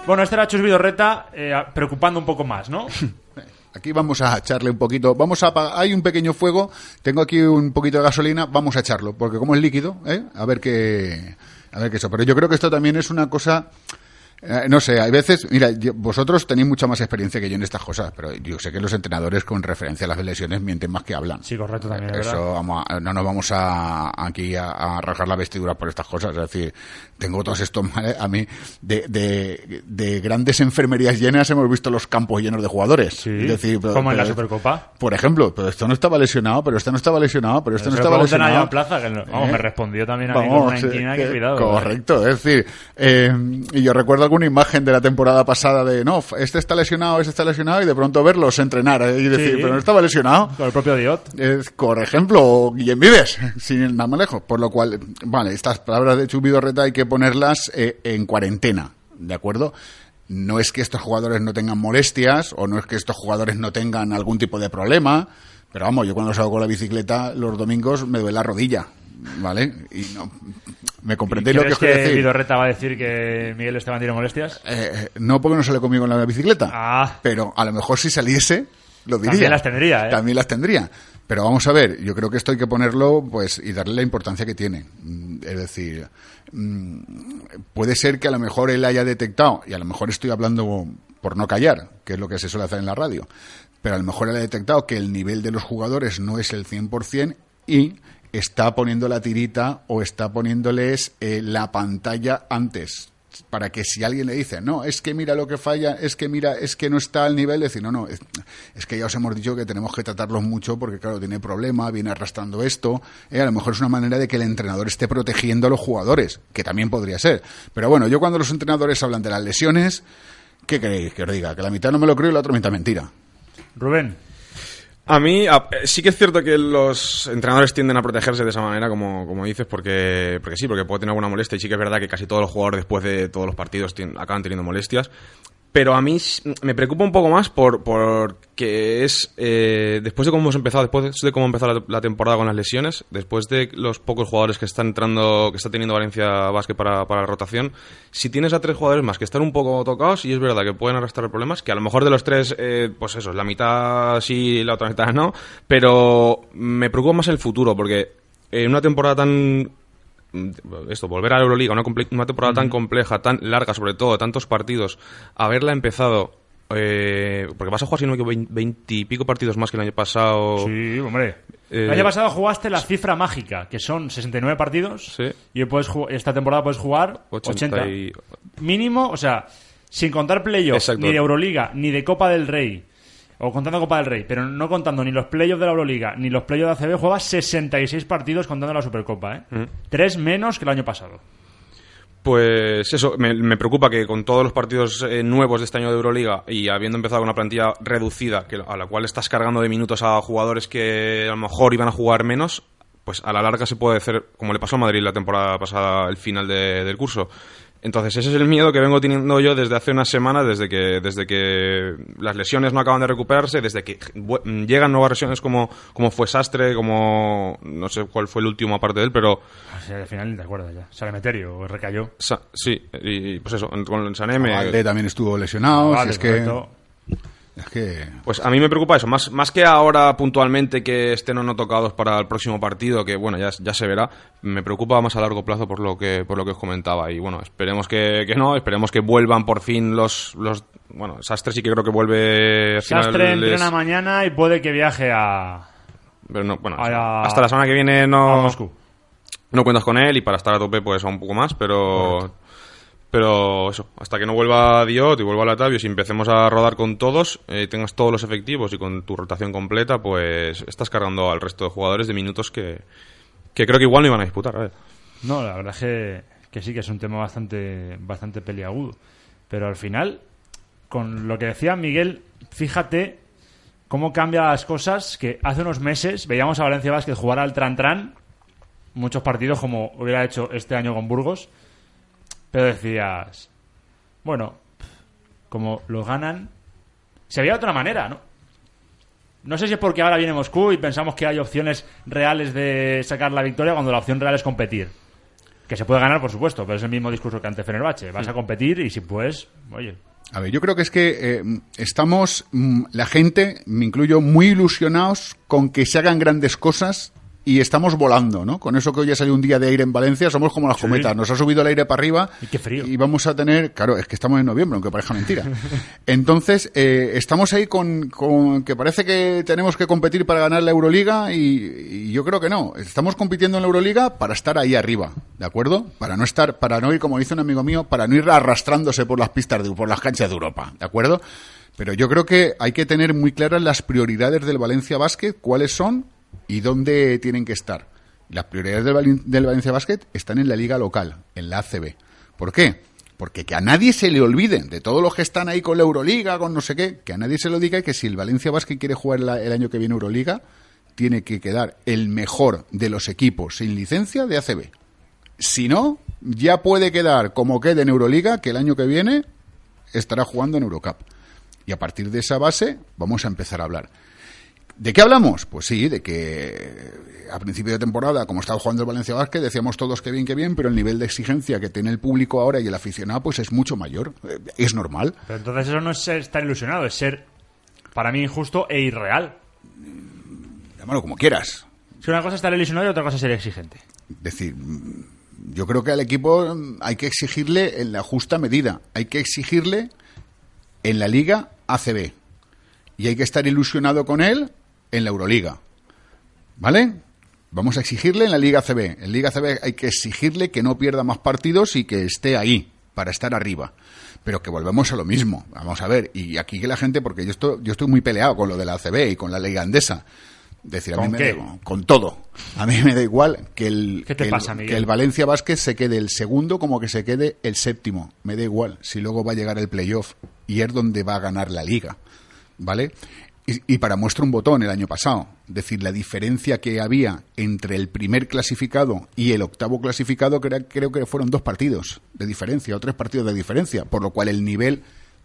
Bueno, este era Chus Vidorreta eh, preocupando un poco más, ¿no? Aquí vamos a echarle un poquito, vamos a apagar, hay un pequeño fuego, tengo aquí un poquito de gasolina, vamos a echarlo, porque como es líquido, ¿eh? a ver qué, a ver qué eso. Pero yo creo que esto también es una cosa, eh, no sé, hay veces, mira, yo, vosotros tenéis mucha más experiencia que yo en estas cosas, pero yo sé que los entrenadores con referencia a las lesiones mienten más que hablan. Sí, correcto, también. Es Eso verdad. vamos a, no nos vamos a aquí a, a rasgar la vestidura por estas cosas, es decir, tengo todos estos males, a mí de, de, de grandes enfermerías llenas hemos visto los campos llenos de jugadores. Sí, es decir, pero, como en la pero, Supercopa. por ejemplo, pero esto no estaba lesionado, pero este no estaba lesionado, pero este no Se estaba lo preguntan a lesionado. Joan Plaza, que no- vamos, ¿Eh? me respondió también a mí Vamos, con una eh, inquina, que que- cuidado. correcto, es decir, eh, y yo recuerdo alguna imagen de la temporada pasada de, no, este está lesionado, este está lesionado, y de pronto verlos entrenar eh, y decir, Sí. pero no estaba lesionado. Con el propio Diot. Es, por ejemplo, o Guillem Vives, sin ir nada más lejos. Por lo cual, vale, estas palabras de Chus Vidorreta hay que ponerlas eh, en cuarentena, ¿de acuerdo? No es que estos jugadores no tengan molestias o no es que estos jugadores no tengan algún tipo de problema, pero vamos, yo cuando salgo con la bicicleta los domingos me duele la rodilla, ¿vale? Y no, me comprendéis lo que ¿Crees os quiero que decir. Vidorreta va a decir que Miguel Esteban tiene molestias? Eh, no porque no sale conmigo en la bicicleta, Ah. pero a lo mejor si saliese, lo diría. También las tendría, ¿eh? También las tendría. Pero vamos a ver, yo creo que esto hay que ponerlo pues y darle la importancia que tiene. Mm, Es decir, mm, puede ser que a lo mejor él haya detectado, y a lo mejor estoy hablando por no callar, que es lo que se suele hacer en la radio, pero a lo mejor él ha detectado que el nivel de los jugadores no es el cien por ciento y está poniendo la tirita o está poniéndoles eh, la pantalla antes, para que si alguien le dice, no, es que mira lo que falla, es que mira, es que no está al nivel, decir, no, no, es, es que ya os hemos dicho que tenemos que tratarlos mucho porque, claro, tiene problema, viene arrastrando esto, eh, a lo mejor es una manera de que el entrenador esté protegiendo a los jugadores, que también podría ser. Pero bueno, yo cuando los entrenadores hablan de las lesiones, ¿qué queréis que os diga? Que la mitad no me lo creo y la otra mitad mentira. Rubén. A mí a- sí que es cierto que los entrenadores tienden a protegerse de esa manera, como, como dices, porque, porque sí, porque puede tener alguna molestia, y sí que es verdad que casi todos los jugadores después de todos los partidos tien- acaban teniendo molestias. Pero a mí s- me preocupa un poco más por porque es eh, después de cómo hemos empezado, después de cómo ha empezado la, la temporada con las lesiones, después de los pocos jugadores que están entrando, que está teniendo Valencia Basket para, para la rotación, si tienes a tres jugadores más que están un poco tocados, y es verdad que pueden arrastrar problemas, que a lo mejor de los tres, eh, pues eso, la mitad sí, la otra mitad no, pero me preocupa más el futuro, porque en una temporada tan esto, volver a la Euroliga, una, comple- una temporada mm. tan compleja, tan larga, sobre todo, tantos partidos, haberla empezado, eh, porque vas a jugar, si no me equivoco, veinte y pico partidos más que el año pasado. Sí, hombre. Eh, el año pasado jugaste la cifra mágica, que son sesenta y nueve partidos, sí. y hoy puedes ju- esta temporada puedes jugar ochenta. ochenta y... Mínimo, o sea, sin contar playoffs, ni de Euroliga, ni de Copa del Rey, o contando Copa del Rey, pero no contando ni los playoffs de la Euroliga ni los playoffs de A C B, juega sesenta y seis partidos contando la Supercopa, ¿eh? Mm. Tres menos que el año pasado. Pues eso, me, me preocupa que con todos los partidos eh, nuevos de este año de Euroliga y habiendo empezado con una plantilla reducida, que, a la cual estás cargando de minutos a jugadores que a lo mejor iban a jugar menos, pues a la larga se puede hacer, como le pasó a Madrid la temporada pasada, el final de, del curso. Entonces ese es el miedo que vengo teniendo yo desde hace unas semanas, desde que desde que las lesiones no acaban de recuperarse, desde que llegan nuevas lesiones como, como fue Sastre, como no sé cuál fue el último aparte de él, pero... O sea, al final no te acuerdas ya. Sanemeterio recayó. Sa- sí, y pues eso, con el Sanem... Valde también estuvo lesionado, vale, si es que... correcto. Es que... Pues a mí me preocupa eso, más, más que ahora puntualmente que estén o no tocados para el próximo partido, que bueno, ya, ya se verá, me preocupa más a largo plazo por lo que por lo que os comentaba. Y bueno, esperemos que, que no, esperemos que vuelvan por fin los... los bueno, Sastre sí que creo que vuelve... Sastre finales... entrena mañana y puede que viaje a... Pero no, bueno, a... hasta la semana que viene no... a Moscú. No cuentas con él y para estar a tope pues a un poco más, pero... Correcto. Pero eso, hasta que no vuelva Diot y vuelva Latavius y empecemos a rodar con todos, eh, tengas todos los efectivos y con tu rotación completa, pues estás cargando al resto de jugadores de minutos que, que creo que igual no iban a disputar. A ver. No, la verdad es que, que sí que es un tema bastante, bastante peliagudo. Pero al final, con lo que decía Miguel, fíjate cómo cambian las cosas, que hace unos meses veíamos a Valencia Basket jugar al Tran-Tran, muchos partidos como hubiera hecho este año con Burgos. Pero decías, bueno, como los ganan, se veía de otra manera, ¿no? No sé si es porque ahora viene Moscú y pensamos que hay opciones reales de sacar la victoria cuando la opción real es competir. Que se puede ganar, por supuesto, pero es el mismo discurso que ante Fenerbahce. Vas sí. a competir y si puedes, oye... A ver, yo creo que es que eh, estamos, mm, la gente, me incluyo, muy ilusionados con que se hagan grandes cosas y estamos volando, ¿no? Con eso que hoy ha salido un día de aire en Valencia, somos como las sí. cometas. Nos ha subido el aire para arriba. Y qué frío. Y vamos a tener... Claro, es que estamos en noviembre, aunque parezca mentira. Entonces, eh, estamos ahí con, con... que parece que tenemos que competir para ganar la Euroliga y, y yo creo que no. Estamos compitiendo en la Euroliga para estar ahí arriba, ¿de acuerdo? Para no estar... Para no ir, como dice un amigo mío, para no ir arrastrándose por las pistas, de, por las canchas de Europa, ¿de acuerdo? Pero yo creo que hay que tener muy claras las prioridades del Valencia Basket, cuáles son y dónde tienen que estar. Las prioridades del, Val- del Valencia Basket están en la liga local, en la A C B. ¿Por qué? Porque que a nadie se le olvide, de todos los que están ahí con la Euroliga, con no sé qué, que a nadie se lo diga que si el Valencia Basket quiere jugar la, el año que viene Euroliga, tiene que quedar el mejor de los equipos sin licencia de A C B. Si no, ya puede quedar como quede en Euroliga, que el año que viene estará jugando en Eurocup. Y a partir de esa base vamos a empezar a hablar. ¿De qué hablamos? Pues sí, de que a principio de temporada, como estaba jugando el Valencia Basket, decíamos todos que bien, que bien, pero el nivel de exigencia que tiene el público ahora y el aficionado pues es mucho mayor. Es normal. Pero entonces eso no es ser, estar ilusionado, es ser, para mí, injusto e irreal. Llámalo como quieras. Si una cosa es estar ilusionado y otra cosa es ser exigente. Es decir, yo creo que al equipo hay que exigirle en la justa medida. Hay que exigirle en la Liga A C B. Y hay que estar ilusionado con él en la Euroliga. ¿Vale? Vamos a exigirle en la Liga A C B. En Liga A C B hay que exigirle que no pierda más partidos y que esté ahí, para estar arriba. Pero que volvemos a lo mismo. Vamos a ver, y aquí que la gente, porque yo estoy, yo estoy muy peleado con lo de la A C B y con la Liga Andesa. Decir, a mí me qué? da, con todo. A mí me da igual que el, ¿Qué te que, pasa, el Miguel? que el Valencia Basket se quede el segundo como que se quede el séptimo. Me da igual. Si luego va a llegar el playoff y es donde va a ganar la Liga. ¿Vale? Y, y para muestra un botón el año pasado, es decir, la diferencia que había entre el primer clasificado y el octavo clasificado, creo, creo que fueron dos partidos de diferencia o tres partidos de diferencia, por lo cual el nivel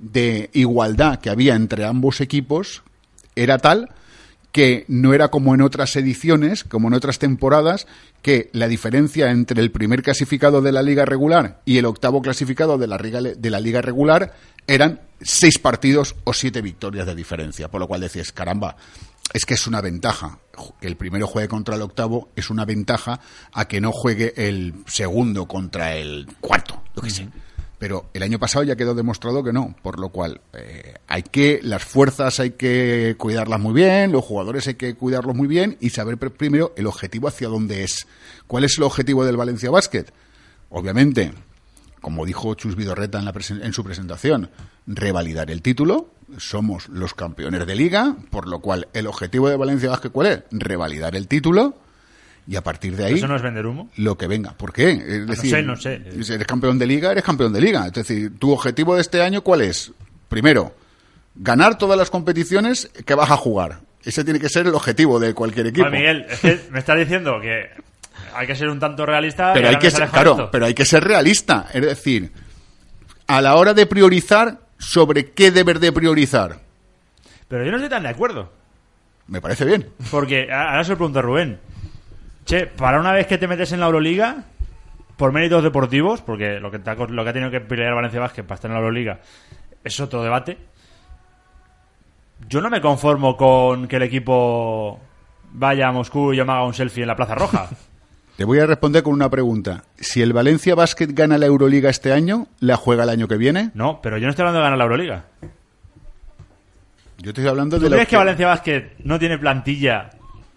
de igualdad que había entre ambos equipos era tal que no era como en otras ediciones, como en otras temporadas, que la diferencia entre el primer clasificado de la liga regular y el octavo clasificado de la, de la liga regular eran seis partidos o siete victorias de diferencia, por lo cual decías, caramba, es que es una ventaja. Que el primero juegue contra el octavo es una ventaja a que no juegue el segundo contra el cuarto, lo que sé. Pero el año pasado ya quedó demostrado que no, por lo cual eh, hay que, las fuerzas hay que cuidarlas muy bien, los jugadores hay que cuidarlos muy bien y saber primero el objetivo hacia dónde es. ¿Cuál es el objetivo del Valencia Basket? Obviamente, como dijo Chus Vidorreta en, la presen- en su presentación, revalidar el título. Somos los campeones de liga, por lo cual el objetivo de Valencia Basket, ¿cuál es? Revalidar el título. Y a partir de ahí... ¿Eso no es vender humo? Lo que venga. ¿Por qué? Es decir, no sé, no sé. Si eres campeón de liga, eres campeón de liga. Es decir, tu objetivo de este año, ¿cuál es? Primero, ganar todas las competiciones que vas a jugar. Ese tiene que ser el objetivo de cualquier equipo. Bueno, Miguel, es que me estás diciendo que hay que ser un tanto realista. Pero hay que ser, claro, pero hay que ser realista. Es decir, a la hora de priorizar, ¿sobre qué deber de priorizar? Pero yo no estoy tan de acuerdo. Me parece bien. Porque, ahora se lo pregunto a Rubén. Che, para una vez que te metes en la Euroliga, por méritos deportivos, porque lo que, te ha, lo que ha tenido que pelear Valencia Basket para estar en la Euroliga es otro debate, yo no me conformo con que el equipo vaya a Moscú y yo me haga un selfie en la Plaza Roja. Te voy a responder con una pregunta. Si el Valencia Basket gana la Euroliga este año, ¿la juega el año que viene? No, pero yo no estoy hablando de ganar la Euroliga. Yo estoy hablando ¿Tú de... crees lo que Valencia Basket no tiene plantilla?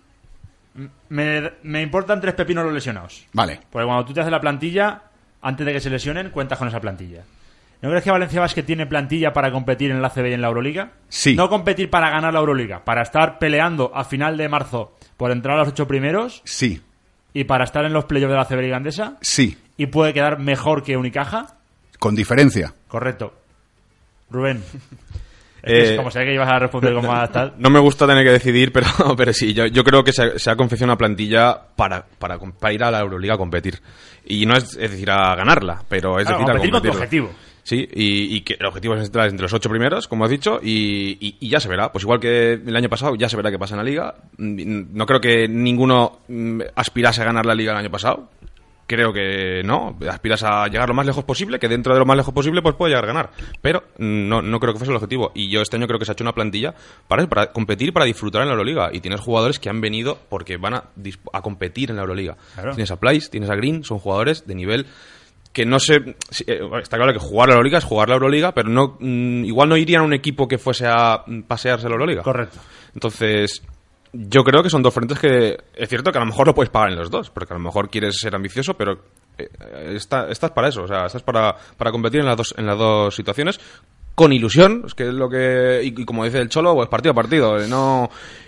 Me, me importan tres pepinos los lesionados. Vale. Porque cuando tú te haces la plantilla, antes de que se lesionen, cuentas con esa plantilla. ¿No crees que Valencia Basket tiene plantilla para competir en la A C B y en la Euroliga? Sí. No competir para ganar la Euroliga, para estar peleando a final de marzo por entrar a los ocho primeros. Sí. Y para estar en los playoffs de la A C B Liga Andesa. Sí. Y puede quedar mejor que Unicaja. Con diferencia. Correcto. Rubén. Eh, es como sé que ibas a responder como a tal. No me gusta tener que decidir, pero, pero sí, yo, yo creo que se, se ha confeccionado una plantilla para, para, para ir a la Euroliga a competir. Y no es, es decir, a ganarla, pero es claro, decir, a competir con tu competirla. objetivo. Sí, y, y que el objetivo es entrar entre los ocho primeros, como has dicho, y, y, y ya se verá. Pues igual que el año pasado, ya se verá qué pasa en la Liga. No creo que ninguno aspirase a ganar la Liga el año pasado. creo que no. Aspiras a llegar lo más lejos posible, que dentro de lo más lejos posible pues puede llegar a ganar. Pero no, no creo que fuese el objetivo. Y yo este año creo que se ha hecho una plantilla para, para competir y para disfrutar en la Euroliga. Y tienes jugadores que han venido porque van a, a competir en la Euroliga. Claro. Tienes a Pleiss, tienes a Green, son jugadores de nivel que no sé... Está claro que jugar la Euroliga es jugar la Euroliga, pero no igual no irían a un equipo que fuese a pasearse la Euroliga. Correcto. Entonces... Yo creo que son dos frentes que... Es cierto que a lo mejor lo puedes pagar en los dos, porque a lo mejor quieres ser ambicioso, pero eh, esta, estás para eso, o sea, estás para, para competir en las dos en las dos situaciones con ilusión, es que es lo que... Y, y como dice el Cholo, pues partido a partido. No,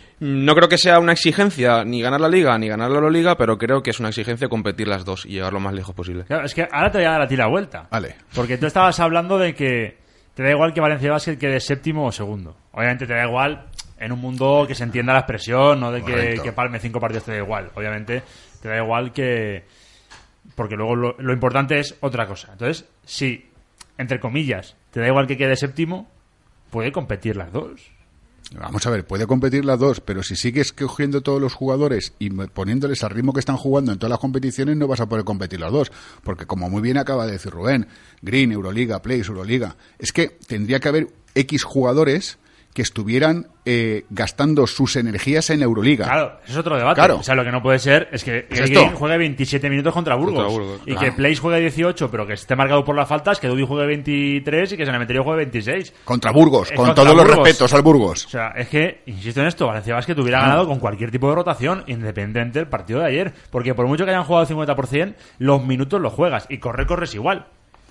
no creo que sea una exigencia ni ganar la Liga ni ganar la Euroliga, pero creo que es una exigencia competir las dos y llegar lo más lejos posible. Claro, es que ahora te voy a dar a ti la vuelta. Vale. Porque tú estabas hablando de que te da igual que Valencia Basket quede séptimo o segundo. Obviamente te da igual... En un mundo que se entienda la expresión, no de que, que palme cinco partidos te da igual. Obviamente te da igual que... Porque luego lo, lo importante es otra cosa. Entonces, si, entre comillas, te da igual que quede séptimo, puede competir las dos. Vamos a ver, puede competir las dos, pero si sigues cogiendo todos los jugadores y poniéndoles al ritmo que están jugando en todas las competiciones, no vas a poder competir las dos. Porque como muy bien acaba de decir Rubén, Green, Euroliga, Pleiss, Euroliga, es que tendría que haber X jugadores que estuvieran eh, gastando sus energías en Euroliga. Claro, eso es otro debate. Claro. O sea, lo que no puede ser es que ¿Es Green juegue veintisiete minutos contra Burgos, contra Burgos y claro. que Pleiss juegue dieciocho, pero que esté marcado por las faltas, que Dudy juegue veintitrés y que San Emeterio juegue veintiséis. Contra Burgos, es con contra todos Burgos. los respetos al Burgos. O sea, es que, insisto en esto, Valencia Basket hubiera Ah. ganado con cualquier tipo de rotación, independiente del partido de ayer. Porque por mucho que hayan jugado el cincuenta por ciento, los minutos los juegas, y correr, corres igual.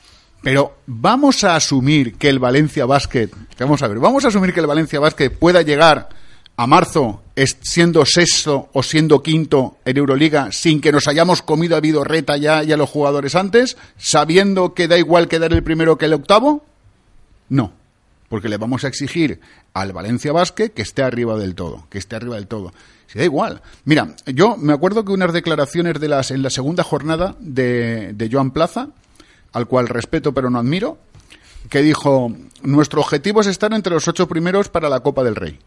Pero vamos a asumir que el Valencia Basket, vamos a ver, vamos a asumir que el Valencia Basket pueda llegar a marzo siendo sexto o siendo quinto en Euroliga sin que nos hayamos comido a Vidorreta ya y a los jugadores antes, sabiendo que da igual quedar el primero que el octavo. No, porque le vamos a exigir al Valencia Basket que esté arriba del todo, que esté arriba del todo. Si da igual. Mira, yo me acuerdo que unas declaraciones de las en la segunda jornada de, de Joan Plaza, al cual respeto pero no admiro, que dijo: nuestro objetivo es estar entre los ocho primeros para la Copa del Rey.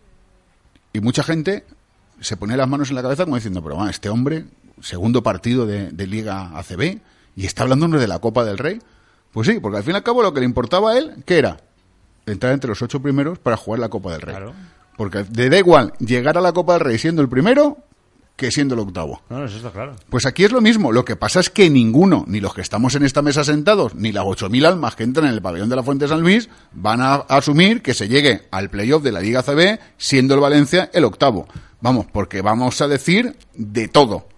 Y mucha gente se pone las manos en la cabeza como diciendo, pero bueno, este hombre, segundo partido de, de Liga A C B, y está hablándonos de la Copa del Rey. Pues sí, porque al fin y al cabo lo que le importaba a él, ¿qué era? Entrar entre los ocho primeros para jugar la Copa del Rey. Claro. Porque le da igual llegar a la Copa del Rey siendo el primero que siendo el octavo. No, eso está claro. Pues aquí es lo mismo. Lo que pasa es que ninguno, ni los que estamos en esta mesa sentados, ni las ocho mil almas que entran en el pabellón de la Fuente de San Luis, van a asumir que se llegue al playoff de la Liga A C B siendo el Valencia el octavo. Vamos, porque vamos a decir de todo.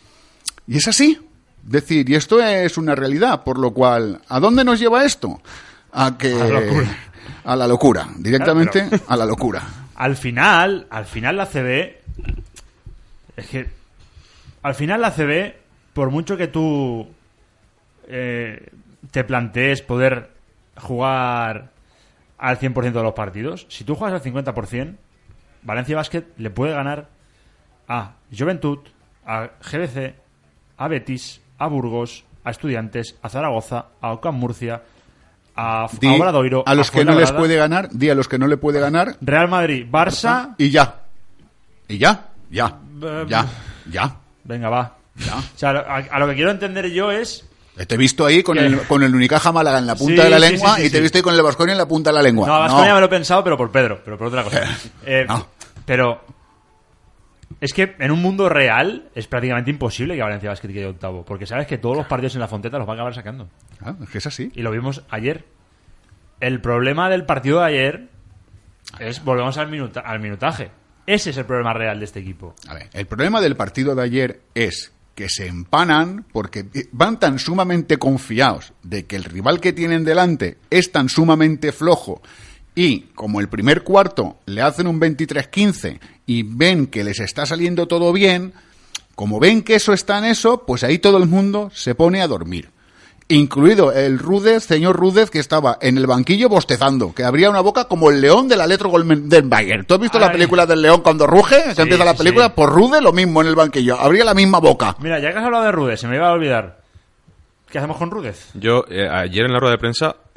Y es así. Decir, y esto es una realidad, por lo cual, ¿a dónde nos lleva esto? A que... A la locura. A la locura. Directamente Claro, pero... a la locura. Al final, al final la A C B... Es que al final la A C B, por mucho que tú eh, te plantees poder jugar al cien por ciento de los partidos, si tú juegas al cincuenta por ciento, Valencia Basket le puede ganar a Juventud, a G B C, a Betis, a Burgos, a Estudiantes, a Zaragoza, a Ocam Murcia, a, Di a Obradoiro, a los a que no les Fuenlabrada, puede ganar, di a los que no le puede ganar, Real Madrid, Barça... y ya. Y ya, ya, ya, ya. Venga, va. Ya. O sea, a, a lo que quiero entender yo es... Te he visto ahí con ¿Qué? el, con el Unicaja Málaga en la punta Sí, de la sí, lengua sí, sí, y te he sí. visto ahí con el Baskonia en la punta de la lengua. No, a Baskonia me lo he pensado, pero por Pedro, pero por otra cosa. Eh, No. Pero es que en un mundo real es prácticamente imposible que Valencia Basket quede octavo, porque sabes que todos los partidos en la Fonteta los van a acabar sacando. Ah, es que es así. Y lo vimos ayer. El problema del partido de ayer es, volvemos al, minuta, al minutaje. Ese es el problema real de este equipo. A ver, el problema del partido de ayer es que se empanan porque van tan sumamente confiados de que el rival que tienen delante es tan sumamente flojo y como el primer cuarto le hacen un veintitrés quince y ven que les está saliendo todo bien, como ven que eso está en eso, pues ahí todo el mundo se pone a dormir. Incluido el Rudez, señor Rudez, que estaba en el banquillo bostezando, que abría una boca como el león de la Electro Goldenberger. ¿Tú has visto Ay. la película del león cuando ruge? Que Sí, empieza la sí, película, sí. por Rudez lo mismo en el banquillo, abría la misma boca. Mira, ya que has hablado de Rudez, se me iba a olvidar. ¿Qué hacemos con Rudez? Yo, eh, ayer en la rueda de prensa,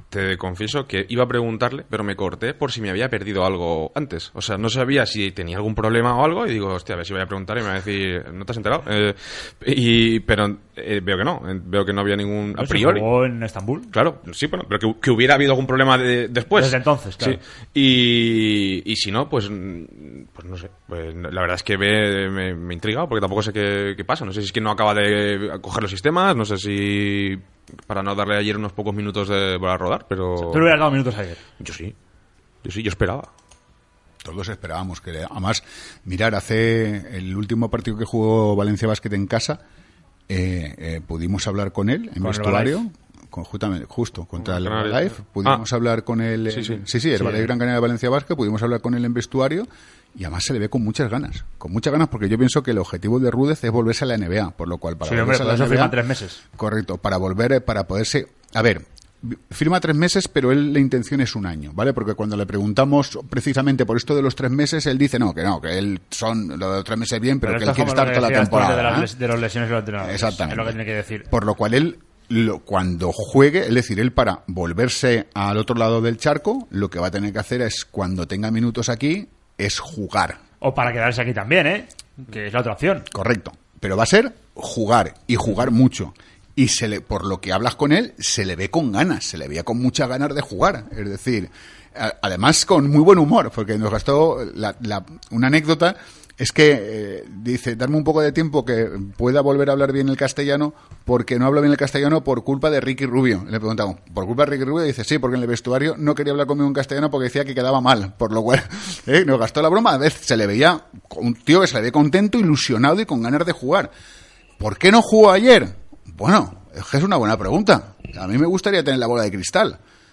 te confieso que iba a preguntarle, pero me corté por si me había perdido algo antes. O sea, no sabía si tenía algún problema o algo y digo, hostia, a ver si voy a preguntar y me va a decir, ¿no te has enterado? Eh, y, pero eh, veo que no, veo que no había ningún... A priori. ¿Se jugó en Estambul? Claro, sí, bueno, pero que, que hubiera habido algún problema de, después. Desde entonces, claro. Sí. Y, y si no, pues, pues no sé. Pues, la verdad es que me, me, me he intrigado porque tampoco sé qué, qué pasa. No sé si es que no acaba de coger los sistemas, no sé si... para no darle ayer unos pocos minutos de, para rodar, pero... ¿Tú le hubieras dado minutos ayer? Yo sí, yo sí, yo esperaba. Todos esperábamos que le... Además, mirar, hace el último partido que jugó Valencia Basket en casa, eh, eh, pudimos hablar con él en ¿Con vestuario, con, justamente, justo, contra el Canarias. Live, pudimos Ah. hablar con él... En, Sí, sí. sí, sí, el Sí. Ballet Gran Canaria de Valencia Basket, pudimos hablar con él en vestuario y además se le ve con muchas ganas, con muchas ganas porque yo pienso que el objetivo de Rúdez es volverse a la N B A, por lo cual para Sí, hombre, volverse por a eso la N B A... firma tres meses. Correcto, para volver, eh, para poderse... A ver, firma tres meses, pero él la intención es un año, ¿vale? Porque cuando le preguntamos precisamente por esto de los tres meses, él dice no, que no, que él son lo de los tres meses bien, pero, Pero que esto él es quiere como estar lo toda que la decías tú antes temporada. de, las ¿eh? les- de los lesiones de los entrenadores. Exactamente. Es lo que tiene que decir. Por lo cual él, lo, cuando juegue, es decir, él para volverse al otro lado del charco, lo que va a tener que hacer es, cuando tenga minutos aquí, es jugar. O para quedarse aquí también, ¿eh? Que es la otra opción. Correcto. Pero va a ser jugar, y jugar mucho. Y se le, por lo que hablas con él, se le ve con ganas, se le veía con muchas ganas de jugar. Es decir, a, además con muy buen humor, porque nos gastó la, la, una anécdota, es que eh, dice, darme un poco de tiempo que pueda volver a hablar bien el castellano, porque no hablo bien el castellano por culpa de Ricky Rubio. Le preguntamos, ¿por culpa de Ricky Rubio? Y dice, sí, porque en el vestuario no quería hablar conmigo en castellano porque decía que quedaba mal, por lo cual eh, nos gastó la broma. A veces se le veía un tío que se le ve contento, ilusionado y con ganas de jugar. ¿Por qué no jugó ayer? Bueno, es que es una buena pregunta. A mí me gustaría tener la bola de cristal.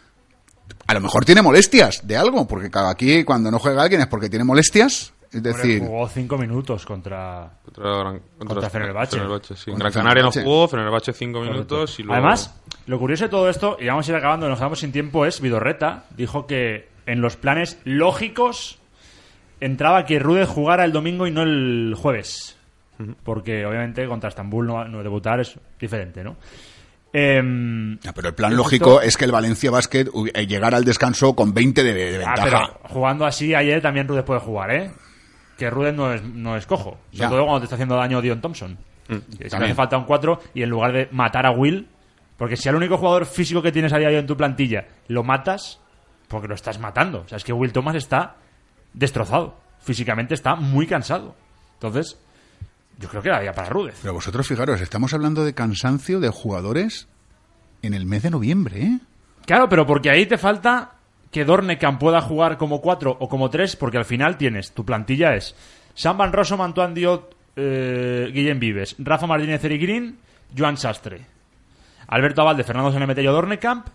A lo mejor tiene molestias de algo, porque cada aquí cuando no juega alguien es porque tiene molestias. Es decir, Hombre, jugó cinco minutos contra... Contra, Gran- Contra Fenerbahce. Fenerbahce, sí. En Contra Gran Canaria no Fenerbahce. jugó, Fenerbahce cinco minutos y luego... Además, lo curioso de todo esto, y vamos a ir acabando, nos quedamos sin tiempo, es Vidorreta. Dijo que en los planes lógicos entraba que Rúdez jugara el domingo y no el jueves. Porque obviamente contra Estambul no, no debutar es diferente, ¿no? Em, ya, pero el plan justo- lógico es que el Valencia Basket hu- eh, llegara al descanso con veinte de, de Ah, ventaja. pero jugando así ayer también Rúdez puede jugar, ¿eh? Que Rúdez no es, no es cojo. Sobre Ya. todo cuando te está haciendo daño Dion Thompson. Que si le también. hace falta un cuatro y en lugar de matar a Will, porque si al único jugador físico que tienes a día de hoy en tu plantilla lo matas, porque lo estás matando. O sea, es que Will Thomas está destrozado. Físicamente está muy cansado. Entonces, yo creo que era día para Rúdez. Pero vosotros fijaros, estamos hablando de cansancio de jugadores en el mes de noviembre, ¿eh? Claro, pero porque ahí te falta que Dornekamp pueda jugar como cuatro o como tres, porque al final tienes, tu plantilla es Sam Van Rossum, Antoine Diot, eh, Guillem Vives, Rafa Martínez, Eric Green, Joan Sastre, Alberto Abalde, Fernando Sanemetello, Dornekamp,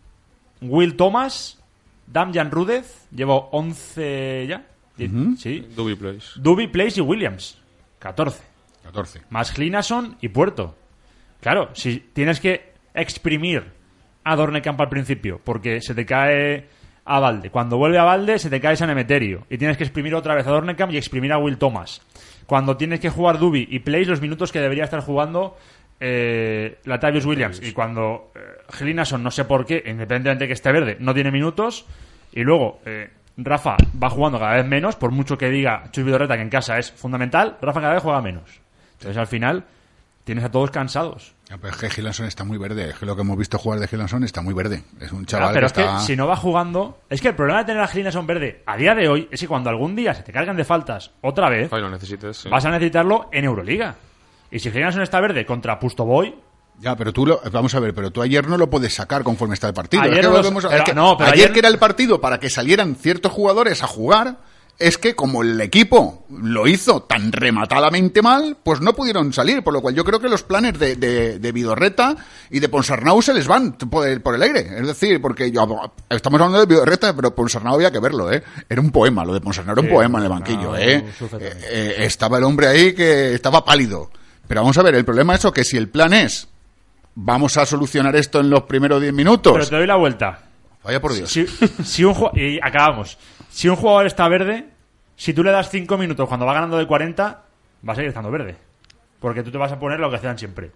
Will Thomas, Damjan Rúdez, llevo once ya, sí, Duby Place. Duby, Place y Williams, catorce. catorce. Más Glinason y Puerto. Claro, si tienes que exprimir a Dornekamp al principio, porque se te cae a Valde. Cuando vuelve a Valde, se te cae San Emeterio. Y tienes que exprimir otra vez a Dornekamp y exprimir a Will Thomas. Cuando tienes que jugar Duby y Place, los minutos que debería estar jugando eh, Latavius Williams. Y cuando eh, Glinason, no sé por qué, independientemente de que esté verde, no tiene minutos. Y luego eh, Rafa va jugando cada vez menos, por mucho que diga Chus Vidorreta que en casa es fundamental, Rafa cada vez juega menos. Entonces al final tienes a todos cansados. Ya, pero es que Gilanson está muy verde. Es que lo que hemos visto jugar de Gilanson está muy verde. Es un Ah, chaval pero que es está... que si no va jugando... Es que el problema de tener a Glinason verde a día de hoy es que cuando algún día se te cargan de faltas otra vez, Ay, lo necesites, sí. vas a necesitarlo en Euroliga. Y si Glinason está verde contra Pustoboy... Ya, pero tú lo... Vamos a ver, pero tú ayer no lo puedes sacar conforme está el partido. Ayer Es que no lo- volvemos a- pero- es que no, pero ayer, ayer- que era el partido para que salieran ciertos jugadores a jugar, es que como el equipo lo hizo tan rematadamente mal, pues no pudieron salir. Por lo cual yo creo que los planes de, de, de Vidorreta y de Ponsarnau se les van por el, por el aire. Es decir, porque yo, estamos hablando de Vidorreta, pero Ponsarnau había que verlo, ¿eh? Era un poema, lo de Ponsarnau era un Sí, poema en el Ponsarnau banquillo, ¿eh? sufre Eh, también. eh, Estaba el hombre ahí que estaba pálido. Pero vamos a ver, el problema es eso, que si el plan es vamos a solucionar esto en los primeros diez minutos. Pero te doy la vuelta. Vaya por Dios. Si, si un ju- y acabamos. Si un jugador está verde, si tú le das cinco minutos cuando va ganando de cuarenta, va a seguir estando verde. Porque tú te vas a poner lo que hacían siempre.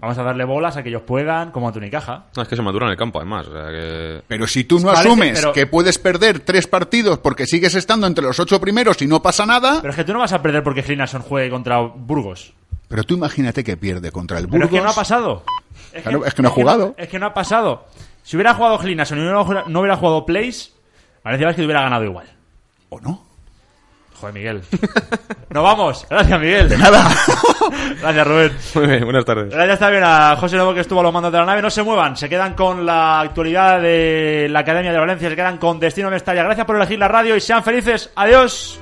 Vamos a darle bolas a que ellos puedan, como a Unicaja. No, es que se madura en el campo, además. O sea que... Pero si tú no Parece, asumes pero... que puedes perder tres partidos porque sigues estando entre los ocho primeros y no pasa nada... Pero es que tú no vas a perder porque Hlinason juegue contra Burgos. Pero tú imagínate que pierde contra el Pero Burgos... es que no ha pasado. Es, claro, que, es que no ha jugado. Que no, es que no ha pasado. Si hubiera jugado Hlinason y no hubiera, no hubiera jugado Place, parecía que hubiera ganado igual. ¿O no? Joder, Miguel. Nos vamos. Gracias, Miguel. De nada. Gracias, Rubén. Muy bien, buenas tardes. Gracias también a José Lobo, que estuvo a los mandos de la nave. No se muevan, se quedan con la actualidad de la Academia de Valencia, se quedan con Destino Mestalla. Gracias por elegir la radio y sean felices. Adiós.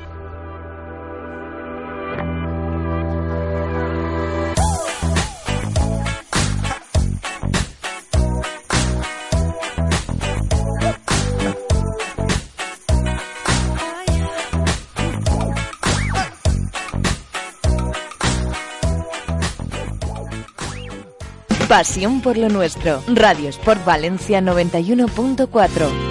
Pasión por lo nuestro. Radio Sport Valencia noventa y uno punto cuatro.